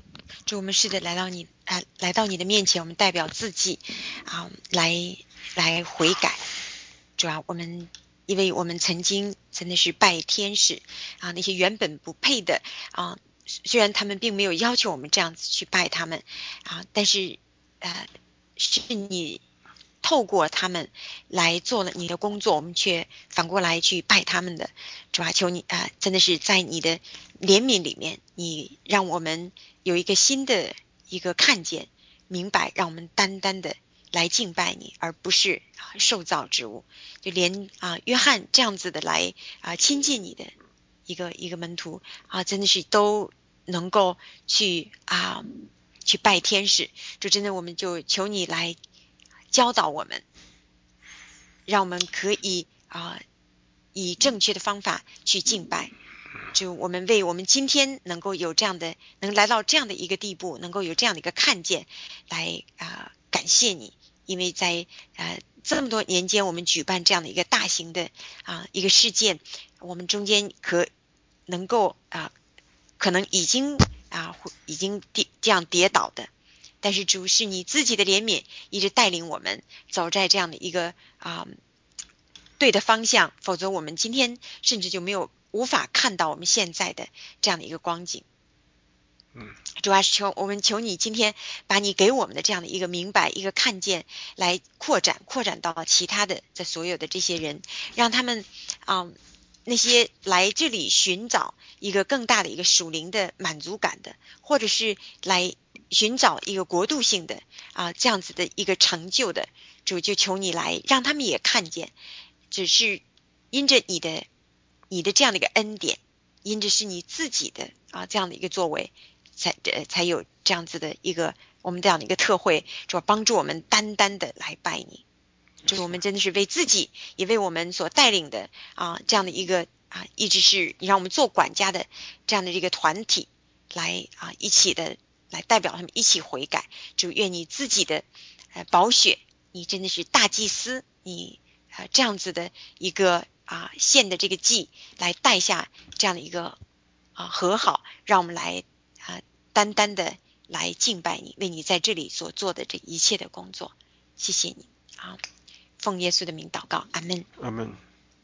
主，我们是的来到你啊、呃，来到你的面前，我们代表自己啊、呃，来来悔改。主啊，我们因为我们曾经真的是拜天使啊，那些原本不配的啊，虽然他们并没有要求我们这样子去拜他们啊，但是呃，是你透过他们来做了你的工作，我们却反过来去拜他们的。主啊，求你啊、呃，真的是在你的怜悯里面，你让我们有一个新的一个看见明白，让我们单单的来敬拜你，而不是啊受造之物。就连啊约翰这样子的来啊亲近你的一个一个门徒啊，真的是都能够去啊去拜天使。就真的我们就求你来教导我们，让我们可以啊以正确的方法去敬拜。就我们为我们今天能够有这样的，能来到这样的一个地步，能够有这样的一个看见，来啊、呃、感谢你，因为在呃这么多年间，我们举办这样的一个大型的啊、呃、一个事件，我们中间可能够啊、呃、可能已经啊、呃、已经跌这样跌倒的，但是主是你自己的怜悯，一直带领我们走在这样的一个啊、呃、对的方向，否则我们今天甚至就没有无法看到我们现在的这样的一个光景。 嗯， 主要是求我们求你今天把你给我们的这样的一个明白，一个看见来扩展扩展到其他的这所有的这些人，让他们啊、呃、那些来这里寻找一个更大的一个属灵的满足感的，或者是来寻找一个国度性的啊、呃、这样子的一个成就的，主就求你来让他们也看见，只是因着你的你的这样的一个恩典，因着是你自己的啊这样的一个作为，才呃才有这样子的一个我们这样的一个特会，主要帮助我们单单的来拜你。就是我们真的是为自己，也为我们所带领的啊这样的一个啊一直是你让我们做管家的这样的一个团体来啊一起的来代表他们一起悔改。就愿你自己的呃宝血，你真的是大祭司，你啊这样子的一个啊献的这个祭来带下这样的一个啊和好，让我们来啊单单的来敬拜你，为你在这里所做的这一切的工作。谢谢你啊，奉耶稣的名祷告，阿们。 阿门。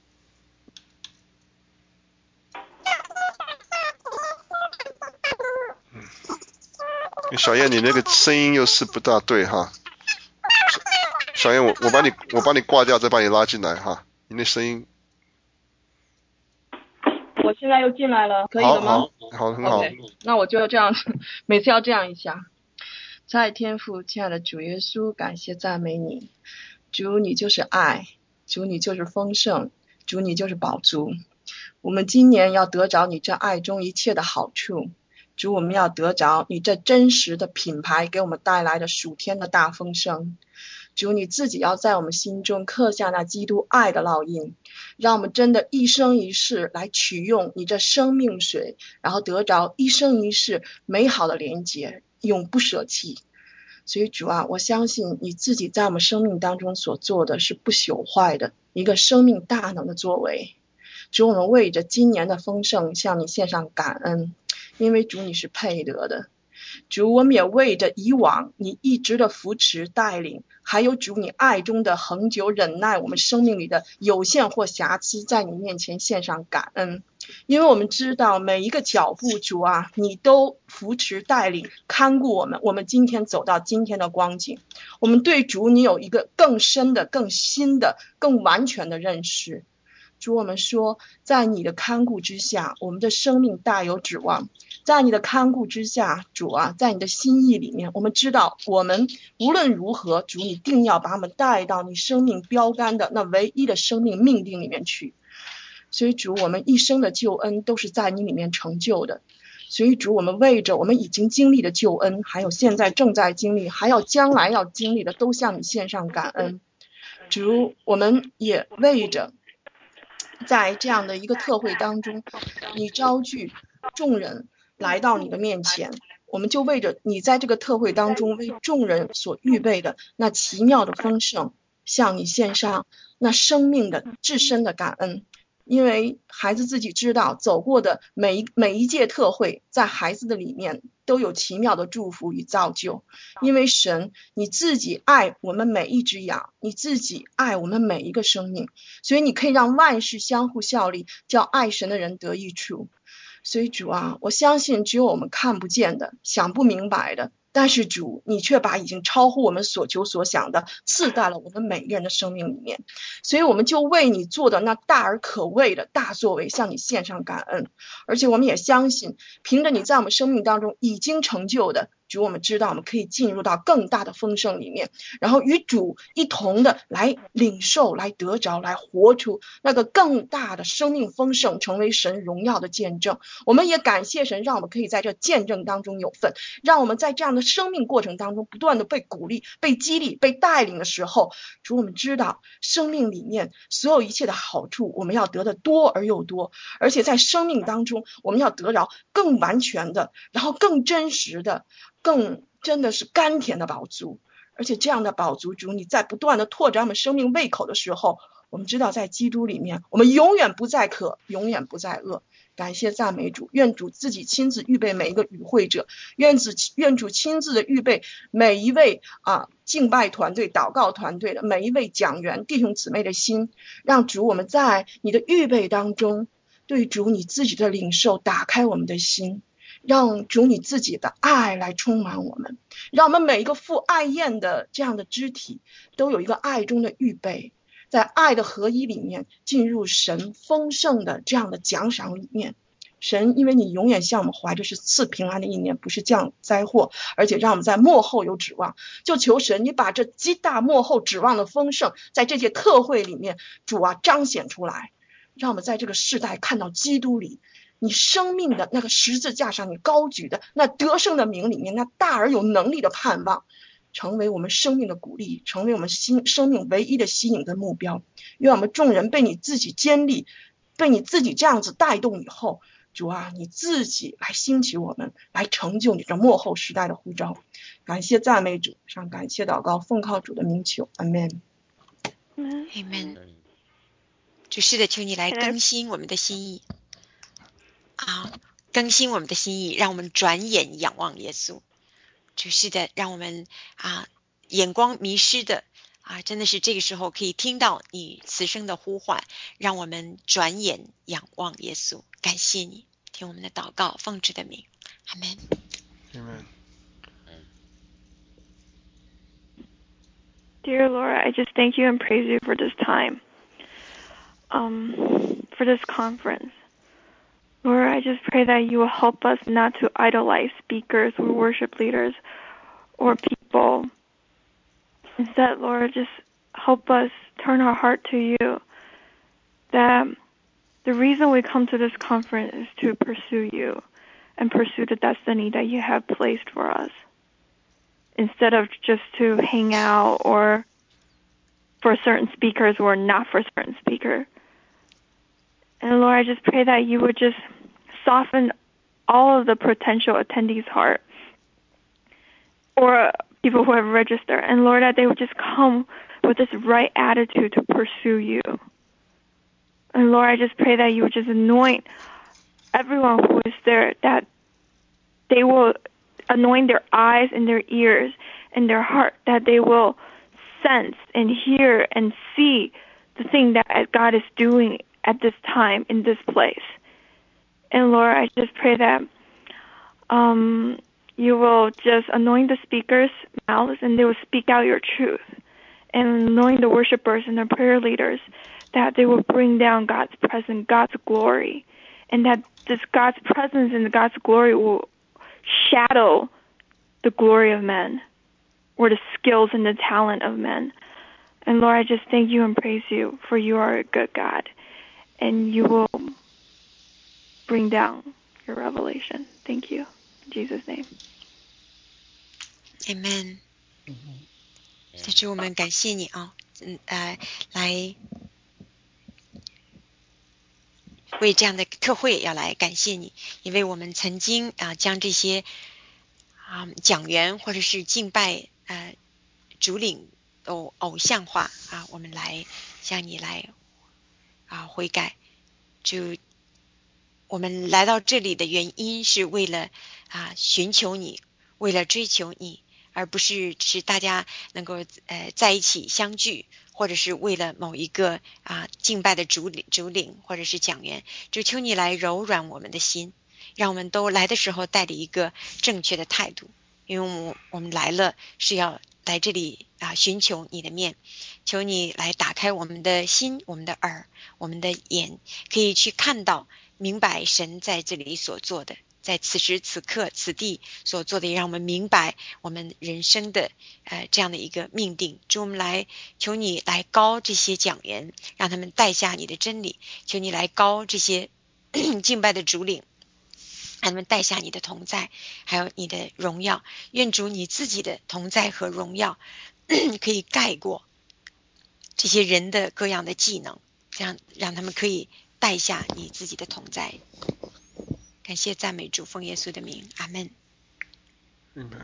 嗯，小燕，你那个声音又是不大对哈。小燕，我我把你我把你挂掉，再把你拉进来哈。你那声音。 我现在又进来了，可以了吗？ 好，好，好，很好。 Okay, 那我就要这样，每次要这样一下。在天父，亲爱的主耶稣，感谢赞美你。主，你就是爱，主，你就是丰盛，主，你就是饱足。我们今年要得着你这爱中一切的好处。主，我们要得着你这真实的品牌给我们带来的属天的大丰盛。主，你自己要在我们心中刻下那基督爱的烙印，让我们真的一生一世来取用你这生命水，然后得着一生一世美好的连结，永不舍弃。所以主啊，我相信你自己在我们生命当中所做的是不朽坏的一个生命大能的作为。主，我们为着今年的丰盛向你献上感恩，因为主你是配得的。主，我们也为着以往你一直的扶持带领，还有主你爱中的恒久忍耐，我们生命里的有限或瑕疵，在你面前献上感恩。因为我们知道每一个脚步，主啊，你都扶持带领看顾我们，我们今天走到今天的光景，我们对主你有一个更深的更新的更完全的认识。主，我们说在你的看顾之下，我们的生命大有指望。在你的看顾之下，主啊，在你的心意里面，我们知道我们无论如何，主你定要把我们带到你生命标杆的那唯一的生命命定里面去。所以主，我们一生的救恩都是在你里面成就的。所以主，我们为着我们已经经历的救恩，还有现在正在经历，还有将来要经历的，都向你献上感恩。主，我们也为着在这样的一个特会当中，你招聚众人来到你的面前，我们就为着你在这个特会当中为众人所预备的那奇妙的丰盛，向你献上那生命的至深的感恩。 因为孩子自己知道走过的每一每一届特会在孩子的里面都有奇妙的祝福与造就，因为神你自己爱我们每一只羊，你自己爱我们每一个生命，所以你可以让万事相互效力，叫爱神的人得益处。所以主啊，我相信只有我们看不见的，想不明白的，但是主你却把已经超乎我们所求所想的赐在了我们每个人的生命里面，所以我们就为你做的那大而可畏的大作为向你献上感恩。而且我们也相信凭着你在我们生命当中已经成就的，主我们知道我们可以进入到更大的丰盛里面，然后与主一同的来领受，来得着，来活出那个更大的生命丰盛，成为神荣耀的见证。我们也感谢神让我们可以在这见证当中有份，让我们在这样的生命过程当中不断的被鼓励，被激励，被带领的时候，主我们知道生命里面所有一切的好处我们要得的多而又多，而且在生命当中我们要得着更完全的，然后更真实的，更真的是甘甜的饱足。而且这样的饱足，主你在不断的拓展我们生命胃口的时候，我们知道在基督里面我们永远不再渴，永远不再饿。感谢赞美主，愿主自己亲自预备每一个与会者，愿主愿主亲自的预备每一位啊敬拜团队祷告团队的每一位讲员弟兄姊妹的心，让主我们在你的预备当中对主你自己的领受打开我们的心，让主你自己的爱来充满我们，让我们每一个负爱宴的这样的肢体都有一个爱中的预备，在爱的合一里面进入神丰盛的这样的奖赏里面。神因为你永远向我们怀着是赐平安的意念，不是降灾祸，而且让我们在末后有指望，就求神你把这极大末后指望的丰盛在这届特会里面主啊彰显出来，让我们在这个世代看到基督里你生命的那个十字架上你高举的那得胜的名里面那大而有能力的盼望，成为我们生命的鼓励，成为我们新生命唯一的吸引的目标。愿我们众人被你自己坚立，被你自己这样子带动以后，主啊你自己来兴起我们，来成就你这末后时代的呼召。感谢赞美主，上感谢祷告奉靠主的名求，阿们。 Amen。 主是的，求你来更新我们的心意啊，更新我们的心意，让我们转眼仰望耶稣。主是的，让我们啊眼光迷失的啊，真的是这个时候可以听到你此生的呼唤，让我们转眼仰望耶稣。感谢你，听我们的祷告，奉主的名，阿们。 Amen. Dear Lord, I just thank you and praise you for this time, um, for this conference. Lord, I just pray that you will help us not to idolize speakers or worship leaders or people. Instead, Lord, just help us turn our heart to you. That the reason we come to this conference is to pursue you and pursue the destiny that you have placed for us, instead of just to hang out or for certain speakers or not for certain speaker. And Lord, I just pray that you would just soften all of the potential attendees' heart or people who have registered. And Lord, that they would just come with this right attitude to pursue you. And Lord, I just pray that you would just anoint everyone who is there, that they will anoint their eyes and their ears and their heart, that they will sense and hear and see the thing that God is doing at this time in this place. And Lord, I just pray that um, you will just anoint the speakers' mouths and they will speak out your truth. And anoint the worshipers and the prayer leaders, that they will bring down God's presence, God's glory. And that this God's presence and God's glory will shadow the glory of men or the skills and the talent of men. And Lord, I just thank you and praise you, for you are a good God. And you will bring down your revelation. Thank you. In Jesus' name. Amen. 这是我们感谢你啊，嗯呃，来为这样的特会要来感谢你，因为我们曾经啊将这些啊讲员或者是敬拜呃主领偶偶像化啊，我们来向你来啊悔改主，我们来到这里的原因是为了啊寻求你，为了追求你，而不是是大家能够呃在一起相聚，或者是为了某一个啊敬拜的主领主领或者是讲员。主，求你来柔软我们的心，让我们都来的时候带着一个正确的态度，因为我我们来了是要来这里啊寻求你的面。求你来打开我们的心，我们的耳，我们的眼，可以去看到明白神在这里所做的，在此时此刻此地所做的，也让我们明白我们人生的呃这样的一个命定。主，我们来求你来高这些讲员，让他们带下你的真理。求你来高这些敬拜的主领，让他们带下你的同在，还有你的荣耀。愿主你自己的同在和荣耀可以盖过这些人的各样的技能，这样让他们可以带下你自己的同在。感谢赞美主，奉耶稣的名，阿们。 Amen。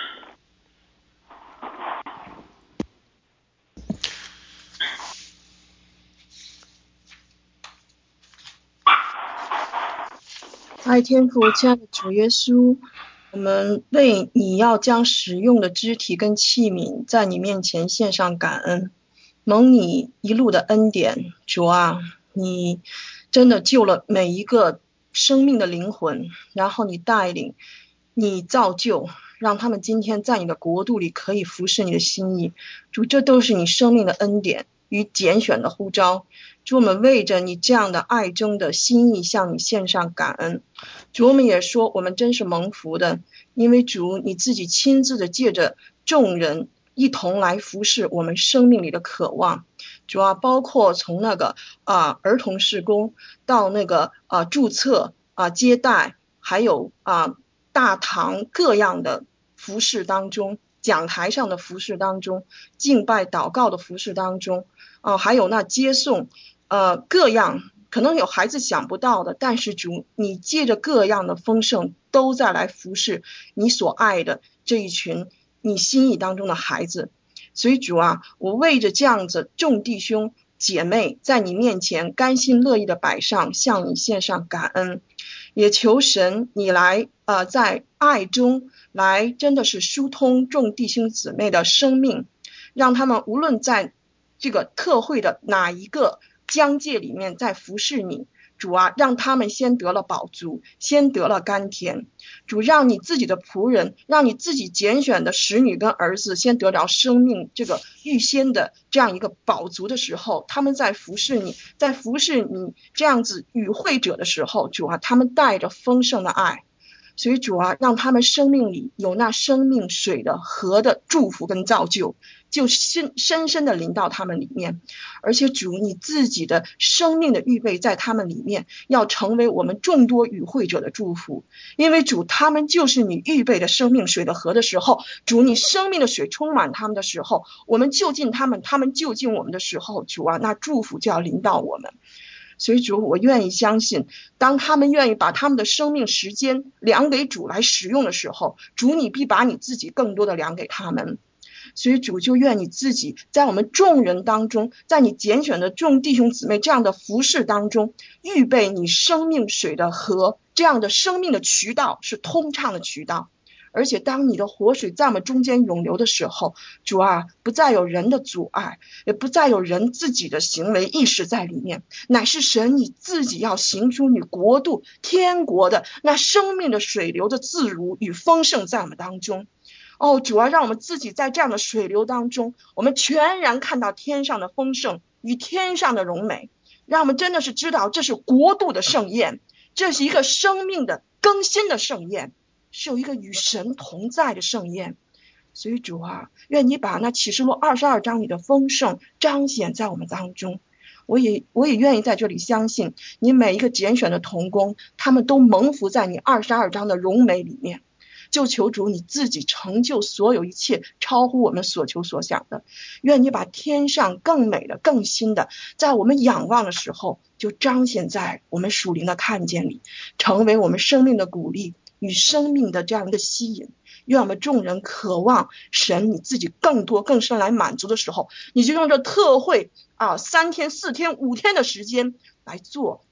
爱天父，亲爱的主耶稣，我们为你要将使用的肢体跟器皿在你面前献上感恩，蒙你一路的恩典。主啊，你真的救了每一个生命的灵魂，然后你带领，你造就，让他们今天在你的国度里可以服侍你的心意。主，这都是你生命的恩典与拣选的呼召。主，我们为着你这样的爱中的心意向你献上感恩。主，我们也说我们真是蒙福的，因为主你自己亲自的借着众人一同来服侍我们生命里的渴望。主啊，包括从那个啊儿童事工到那个啊注册啊接待，还有啊大堂各样的服侍当中，讲台上的服侍当中，敬拜祷告的服侍当中啊，还有那接送呃各样可能有孩子想不到的，但是主你借着各样的丰盛都在来服侍你所爱的这一群你心意当中的孩子。所以主啊，我为着这样子众弟兄姐妹在你面前甘心乐意的摆上，向你献上感恩，也求神你来呃在爱中来真的是疏通众弟兄姊妹的生命，让他们无论在这个特会的哪一个疆界里面在服侍你。主啊，让他们先得了饱足，先得了甘甜。主，让你自己的仆人，让你自己拣选的使女跟儿子先得着生命这个预先的这样一个饱足的时候，他们在服侍你，在服侍你这样子与会者的时候，主啊，他们带着丰盛的爱。所以主啊，让他们生命里有那生命水的河的祝福跟造就，就深深深的临到他们里面。而且主你自己的生命的预备在他们里面，要成为我们众多与会者的祝福。因为主他们就是你预备的生命水的河的时候，主你生命的水充满他们的时候，我们就近他们，他们就近我们的时候，主啊，那祝福就要临到我们。所以主，我愿意相信，当他们愿意把他们的生命时间量给主来使用的时候，主你必把你自己更多的量给他们。所以主，就愿你自己在我们众人当中，在你拣选的众弟兄姊妹这样的服事当中，预备你生命水的河，这样的生命的渠道是通畅的渠道。而且当你的活水在我们中间涌流的时候，主啊，不再有人的阻碍，也不再有人自己的行为意识在里面，乃是神你自己要行出你国度天国的那生命的水流的自如与丰盛在我们当中。哦，主啊，让我们自己在这样的水流当中，我们全然看到天上的丰盛与天上的荣美，让我们真的是知道这是国度的盛宴，这是一个生命的更新的盛宴，是有一个与神同在的盛宴。所以主啊，愿你把那启示录二十二章里的丰盛彰显在我们当中。我也我也愿意在这里相信你每一个拣选的同工，他们都蒙福在你二十二章的荣美里面。就求主你自己成就所有一切超乎我们所求所想的，愿你把天上更美的更新的在我们仰望的时候就彰显在我们属灵的看见里，成为我们生命的鼓励与生命的这样一个吸引。愿我们众人渴望神你自己更多更深来满足的时候，你就用这特会啊三天四天五天的时间来做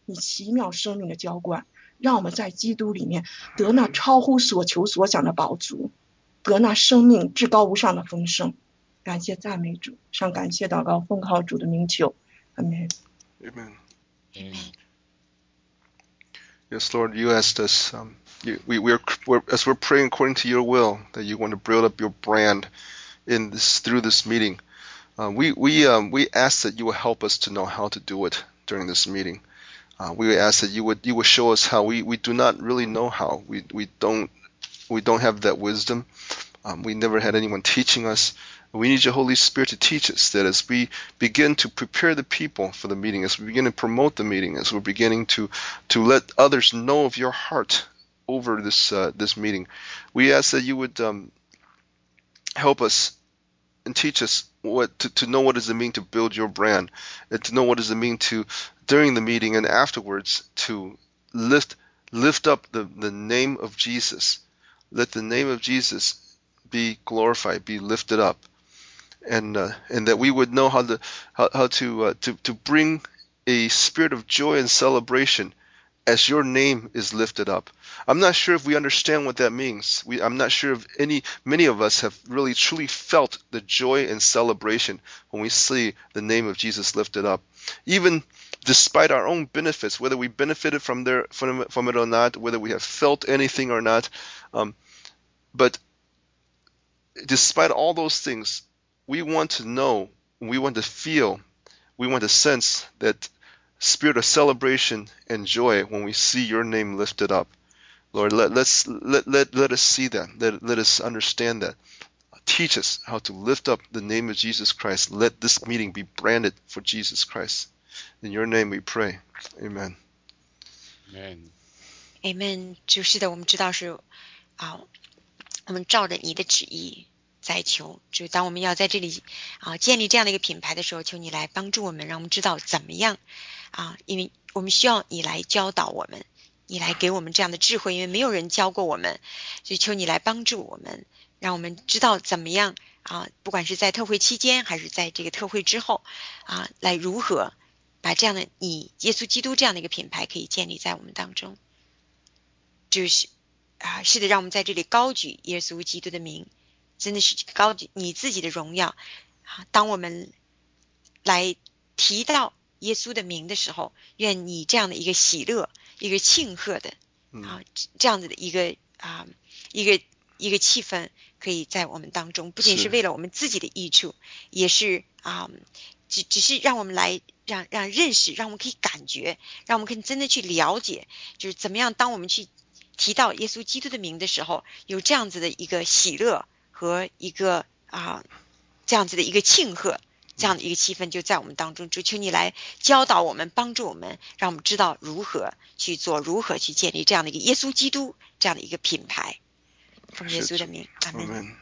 你奇妙生命的浇灌，让我们在基督里面得那超乎所求所想的饱足，得那生命至高无上的丰盛。感谢赞美主，上感谢祷告奉靠主的名求，阿们。 Amen. Amen. Yes, Lord, you asked us, um, you, we, we're, we're, as we're praying according to your will, that you want to build up your brand in this, through this meeting. Uh, we, we, um, we ask that you will help us to know how to do it during this meeting. Uh, we ask that you would, you would show us how. We, we do not really know how. We, we don't, we don't have that wisdom. Um, we never had anyone teaching us. We need your Holy Spirit to teach us, that as we begin to prepare the people for the meeting, as we begin to promote the meeting, as we're beginning to, to let others know of your heart over this uh, this meeting, we ask that you would um, help us and teach us what to, to know what does it mean to build your brand, and to know what does it mean to, during the meeting and afterwards, to lift lift up the, the name of Jesus. Let the name of Jesus be glorified, be lifted up. And uh, and that we would know how to how, how to uh, to to bring a spirit of joy and celebration as your name is lifted up. I'm not sure if we understand what that means. We I'm not sure if any many of us have really truly felt the joy and celebration when we see the name of Jesus lifted up, even despite our own benefits, whether we benefited from there from, from it or not, whether we have felt anything or not. Um, but despite all those things, we want to know, we want to feel, we want to sense that spirit of celebration and joy when we see your name lifted up. Lord, let, let's, let, let, let us see that. Let, let us understand that. Teach us how to lift up the name of Jesus Christ. Let this meeting be branded for Jesus Christ. In your name we pray. Amen. Amen. Amen. 就是的，我们知道是啊，我们照着你的旨意在求，就当我们要在这里啊建立这样的一个品牌的时候，求你来帮助我们，让我们知道怎么样啊，因为我们需要你来教导我们，你来给我们这样的智慧，因为没有人教过我们，所以求你来帮助我们，让我们知道怎么样啊，不管是在特会期间还是在这个特会之后啊，来如何把这样的你耶稣基督这样的一个品牌可以建立在我们当中，就是啊，是的，让我们在这里高举耶稣基督的名。真的是高举你自己的荣耀啊！当我们来提到耶稣的名的时候，愿你这样的一个喜乐、一个庆贺的啊，这样子的一个啊一个一个气氛，可以在我们当中，不仅是为了我们自己的益处，也是啊，只只是让我们来让让认识，让我们可以感觉，让我们可以真的去了解，就是怎么样，当我们去提到耶稣基督的名的时候，有这样子的一个喜乐。和一个啊这样子的一个庆贺，这样的一个气氛就在我们当中，主求你来教导我们，帮助我们，让我们知道如何去做，如何去建立这样的一个耶稣基督这样的一个品牌。奉耶稣的名，阿们。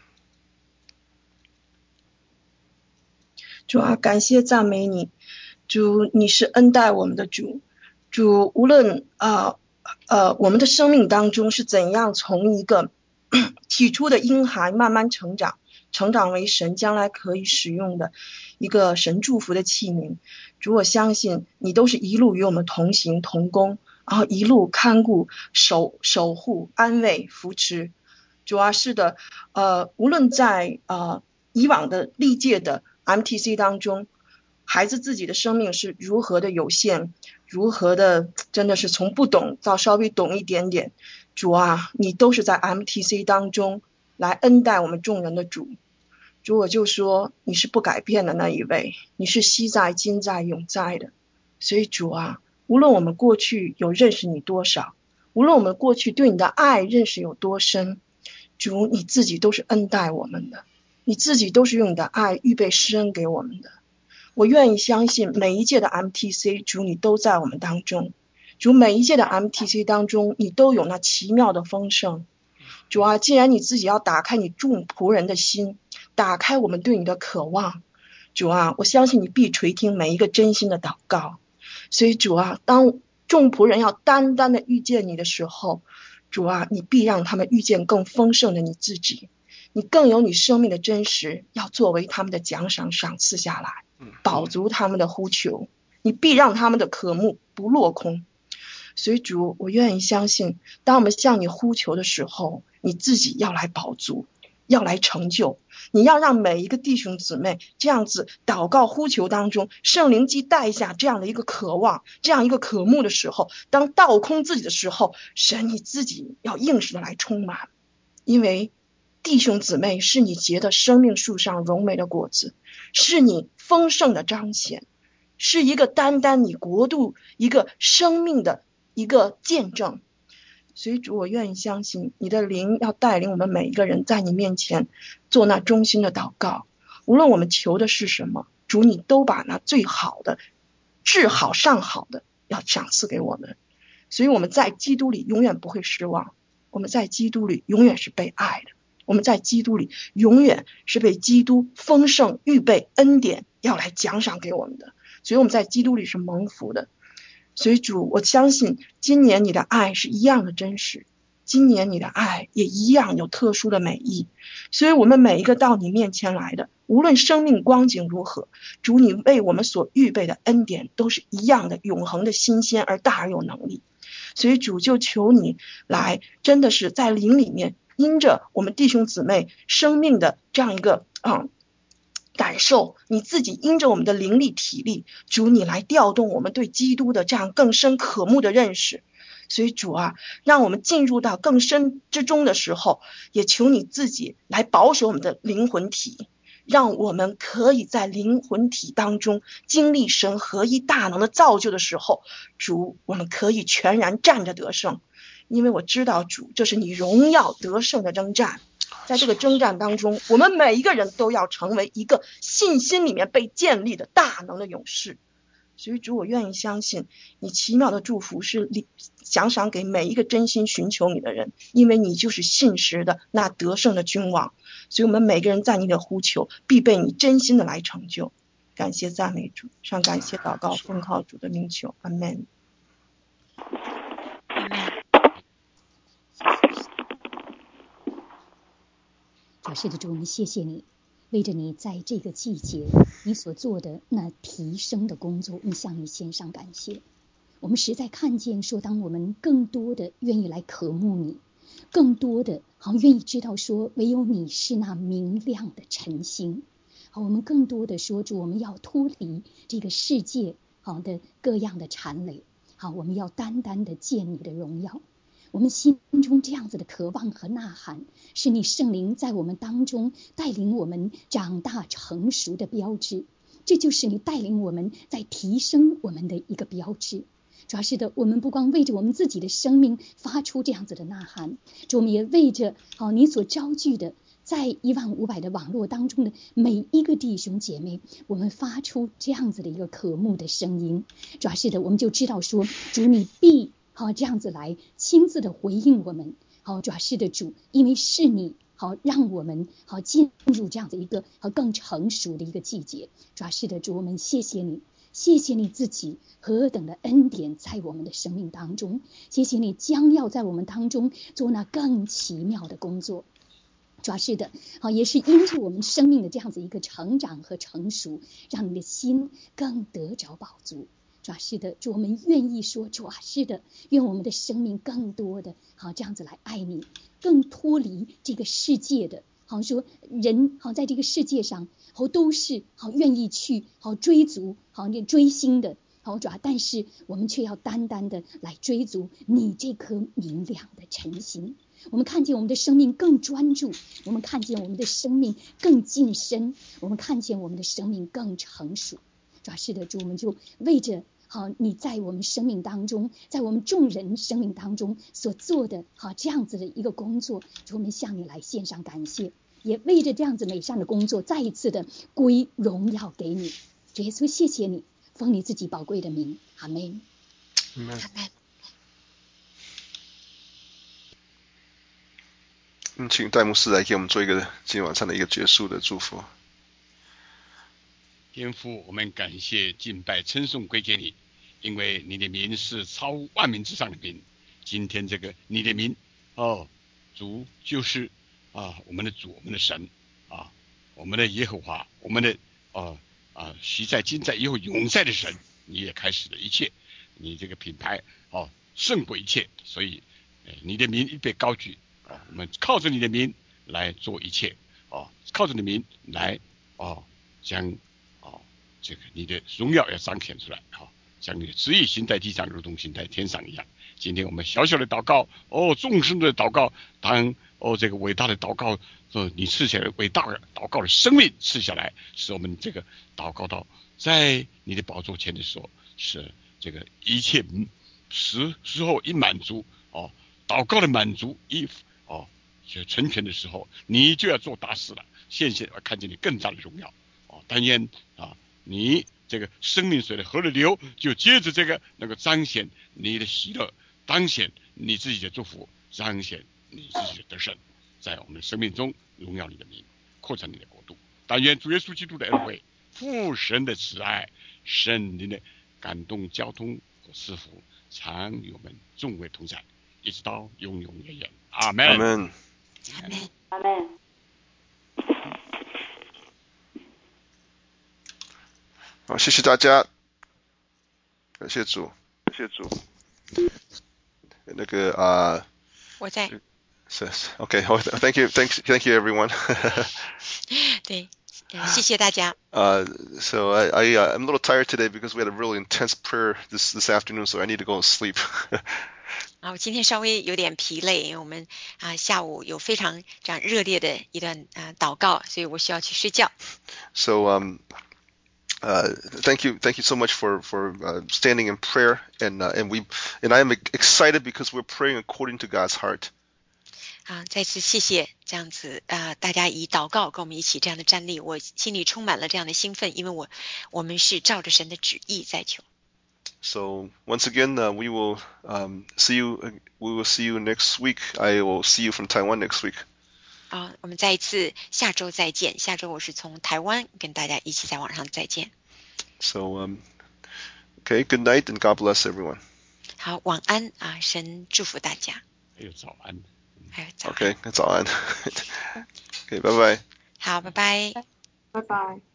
主啊，感谢赞美你，主，你是恩待我们的主，主，无论啊 呃, 呃我们的生命当中是怎样从一个起初的婴孩慢慢成长，成长为神将来可以使用的一个神祝福的器皿。主，我相信你都是一路与我们同行同工，然后一路看顾守守护安慰扶持。主啊，是的，呃，无论在呃以往的历届的 M T C 当中，孩子自己的生命是如何的有限，如何的真的是从不懂到稍微懂一点点。主啊，你都是在 M T C 当中来恩待我们众人的主。主，我就说你是不改变的那一位，你是昔在今在永在的。所以主啊，无论我们过去有认识你多少，无论我们过去对你的爱认识有多深，主你自己都是恩待我们的，你自己都是用你的爱预备施恩给我们的。我愿意相信每一届的 M T C， 主你都在我们当中，主每一届的 M T C 当中你都有那奇妙的丰盛。主啊，既然你自己要打开你众仆人的心，打开我们对你的渴望，主啊，我相信你必垂听每一个真心的祷告。所以主啊，当众仆人要单单的遇见你的时候，主啊，你必让他们遇见更丰盛的你自己，你更有你生命的真实要作为他们的奖赏赏赐下来，饱足他们的呼求，你必让他们的渴慕不落空， 所以主，我愿意相信，当我们向你呼求的时候，你自己要来饱足，要来成就。你要让每一个弟兄姊妹这样子祷告呼求当中，圣灵既带下这样的一个渴望，这样一个渴慕的时候，当倒空自己的时候，神你自己要应时的来充满。因为弟兄姊妹是你结的生命树上荣美的果子，是你丰盛的彰显，是一个单单你国度一个生命的一个见证。所以主，我愿意相信你的灵要带领我们每一个人在你面前做那忠心的祷告，无论我们求的是什么，主你都把那最好的至好上好的要赏赐给我们。所以我们在基督里永远不会失望，我们在基督里永远是被爱的，我们在基督里永远是被基督丰盛预备恩典要来奖赏给我们的，所以我们在基督里是蒙福的。所以主，我相信今年你的爱是一样的真实，今年你的爱也一样有特殊的美意。所以我们每一个到你面前来的，无论生命光景如何，主你为我们所预备的恩典都是一样的永恒的新鲜而大而有能力。所以主，就求你来真的是在灵里面，因着我们弟兄姊妹生命的这样一个嗯感受，你自己因着我们的灵力体力，主你来调动我们对基督的这样更深渴慕的认识。所以主啊，让我们进入到更深之中的时候，也求你自己来保守我们的灵魂体，让我们可以在灵魂体当中经历神合一大能的造就的时候，主我们可以全然站着得胜。因为我知道主，这是你荣耀得胜的征战，在这个征战当中，我们每一个人都要成为一个信心里面被建立的大能的勇士。所以主，我愿意相信你奇妙的祝福是奖赏给每一个真心寻求你的人，因为你就是信实的那得胜的君王。所以我们每个人在你的呼求必被你真心的来成就。感谢赞美主，上感谢祷告奉靠主的名求，阿们。 主是的主，我们谢谢你，为着你在这个季节你所做的那提升的工作，我们向你献上感谢。我们实在看见说，当我们更多的愿意来渴慕你，更多的好像愿意知道说，唯有你是那明亮的晨星。好，我们更多的说主，我们要脱离这个世界好的各样的缠累，好，我们要单单的见你的荣耀。我们心中这样子的渴望和呐喊，是你圣灵在我们当中带领我们长大成熟的标志，这就是你带领我们在提升我们的一个标志。主要是的，我们不光为着我们自己的生命发出这样子的呐喊，主，我们也为着好你所招聚的在一万五百的网络当中的每一个弟兄姐妹，我们发出这样子的一个渴慕的声音。主要是的，我们就知道说，主你必好这样子来亲自的回应我们。好，主要是的主，因为是你好让我们好进入这样的一个好更成熟的一个季节。主要是的主，我们谢谢你，谢谢你自己何等的恩典在我们的生命当中，谢谢你将要在我们当中做那更奇妙的工作。主要是的，好，也是因着我们生命的这样子一个成长和成熟，让你的心更得着饱足。主要是的，主，我们愿意说，主啊，是的，愿我们的生命更多的好这样子来爱你，更脱离这个世界的，好说人好在这个世界上好都是好愿意去好追逐好追星的，好主啊，但是我们却要单单的来追逐你这颗明亮的晨星。我们看见我们的生命更专注，我们看见我们的生命更近身，我们看见我们的生命更成熟。主要是的，主，我们就为着好你在我们生命当中，在我们众人生命当中所做的好这样子的一个工作，主，我们向你来献上感谢，也为着这样子美善的工作再一次的归荣耀给你。主耶稣，谢谢你，奉你自己宝贵的名，阿们。 阿们。嗯，请戴牧师来给我们做一个今天晚上的一个结束的祝福。 天父，我们感谢敬拜称颂归给你，因为你的名是超万名之上的名。今天这个你的名哦，主就是啊我们的主，我们的神啊，我们的耶和华，我们的啊啊昔在今在以后永在的神。你也开始了一切，你这个品牌哦胜过一切，所以你的名一被高举啊，我们靠着你的名来做一切啊，靠着你的名来啊，将啊这个你的荣耀要彰显出来啊，将你的旨意行在地上，如同行在天上一样。今天我们小小的祷告，哦，众生的祷告，当哦这个伟大的祷告，呃，你赐下来伟大的祷告的生命赐下来，使我们这个祷告到在你的宝座前的时候，是这个一切时时候一满足哦，祷告的满足一哦就成全的时候，你就要做大事了，现现看见你更大的荣耀哦，但愿啊你这个生命水的河的流，就接着这个能够彰显你的喜乐，彰显你自己的祝福，彰显你自己的得胜，在我们的生命中荣耀你的名，扩展你的国度。但愿主耶稣基督的恩惠、父神的慈爱、圣灵的感动交通和赐福，常与我们众位同在，一直到永永远远。阿门。 阿门。 阿门。 阿门。 好，谢谢大家，感谢主，感谢主。那个啊， uh, 我在。 是 OK， 好 ，Thank you，Thank you，Thank you everyone 对，谢谢大家。 Uh, so I, I uh, I'm a little tired today because we had a really intense prayer this this afternoon, so I need to go and sleep. 啊，我今天稍微有点疲累，因为我们啊下午有非常这样热烈的一段啊祷告，所以我需要去睡觉。 So um. Uh, thank you, thank you so much for for uh, standing in prayer, and uh, and we and I am excited because we're praying according to God's heart. 啊，再次谢谢这样子啊，大家以祷告跟我们一起这样的站立，我心里充满了这样的兴奋，因为我我们是照着神的旨意在求。 So once again, uh, we will um, see you. We will see you next week. I will see you from Taiwan next week. 啊，我们再一次下周再见。下周我是从台湾跟大家一起在网上再见。 So um, okay, good night and God bless everyone. 好，晚安啊，神祝福大家。 还有早安。 还有早安。 Okay, 早安。Okay, bye bye. 好，拜拜。 拜拜。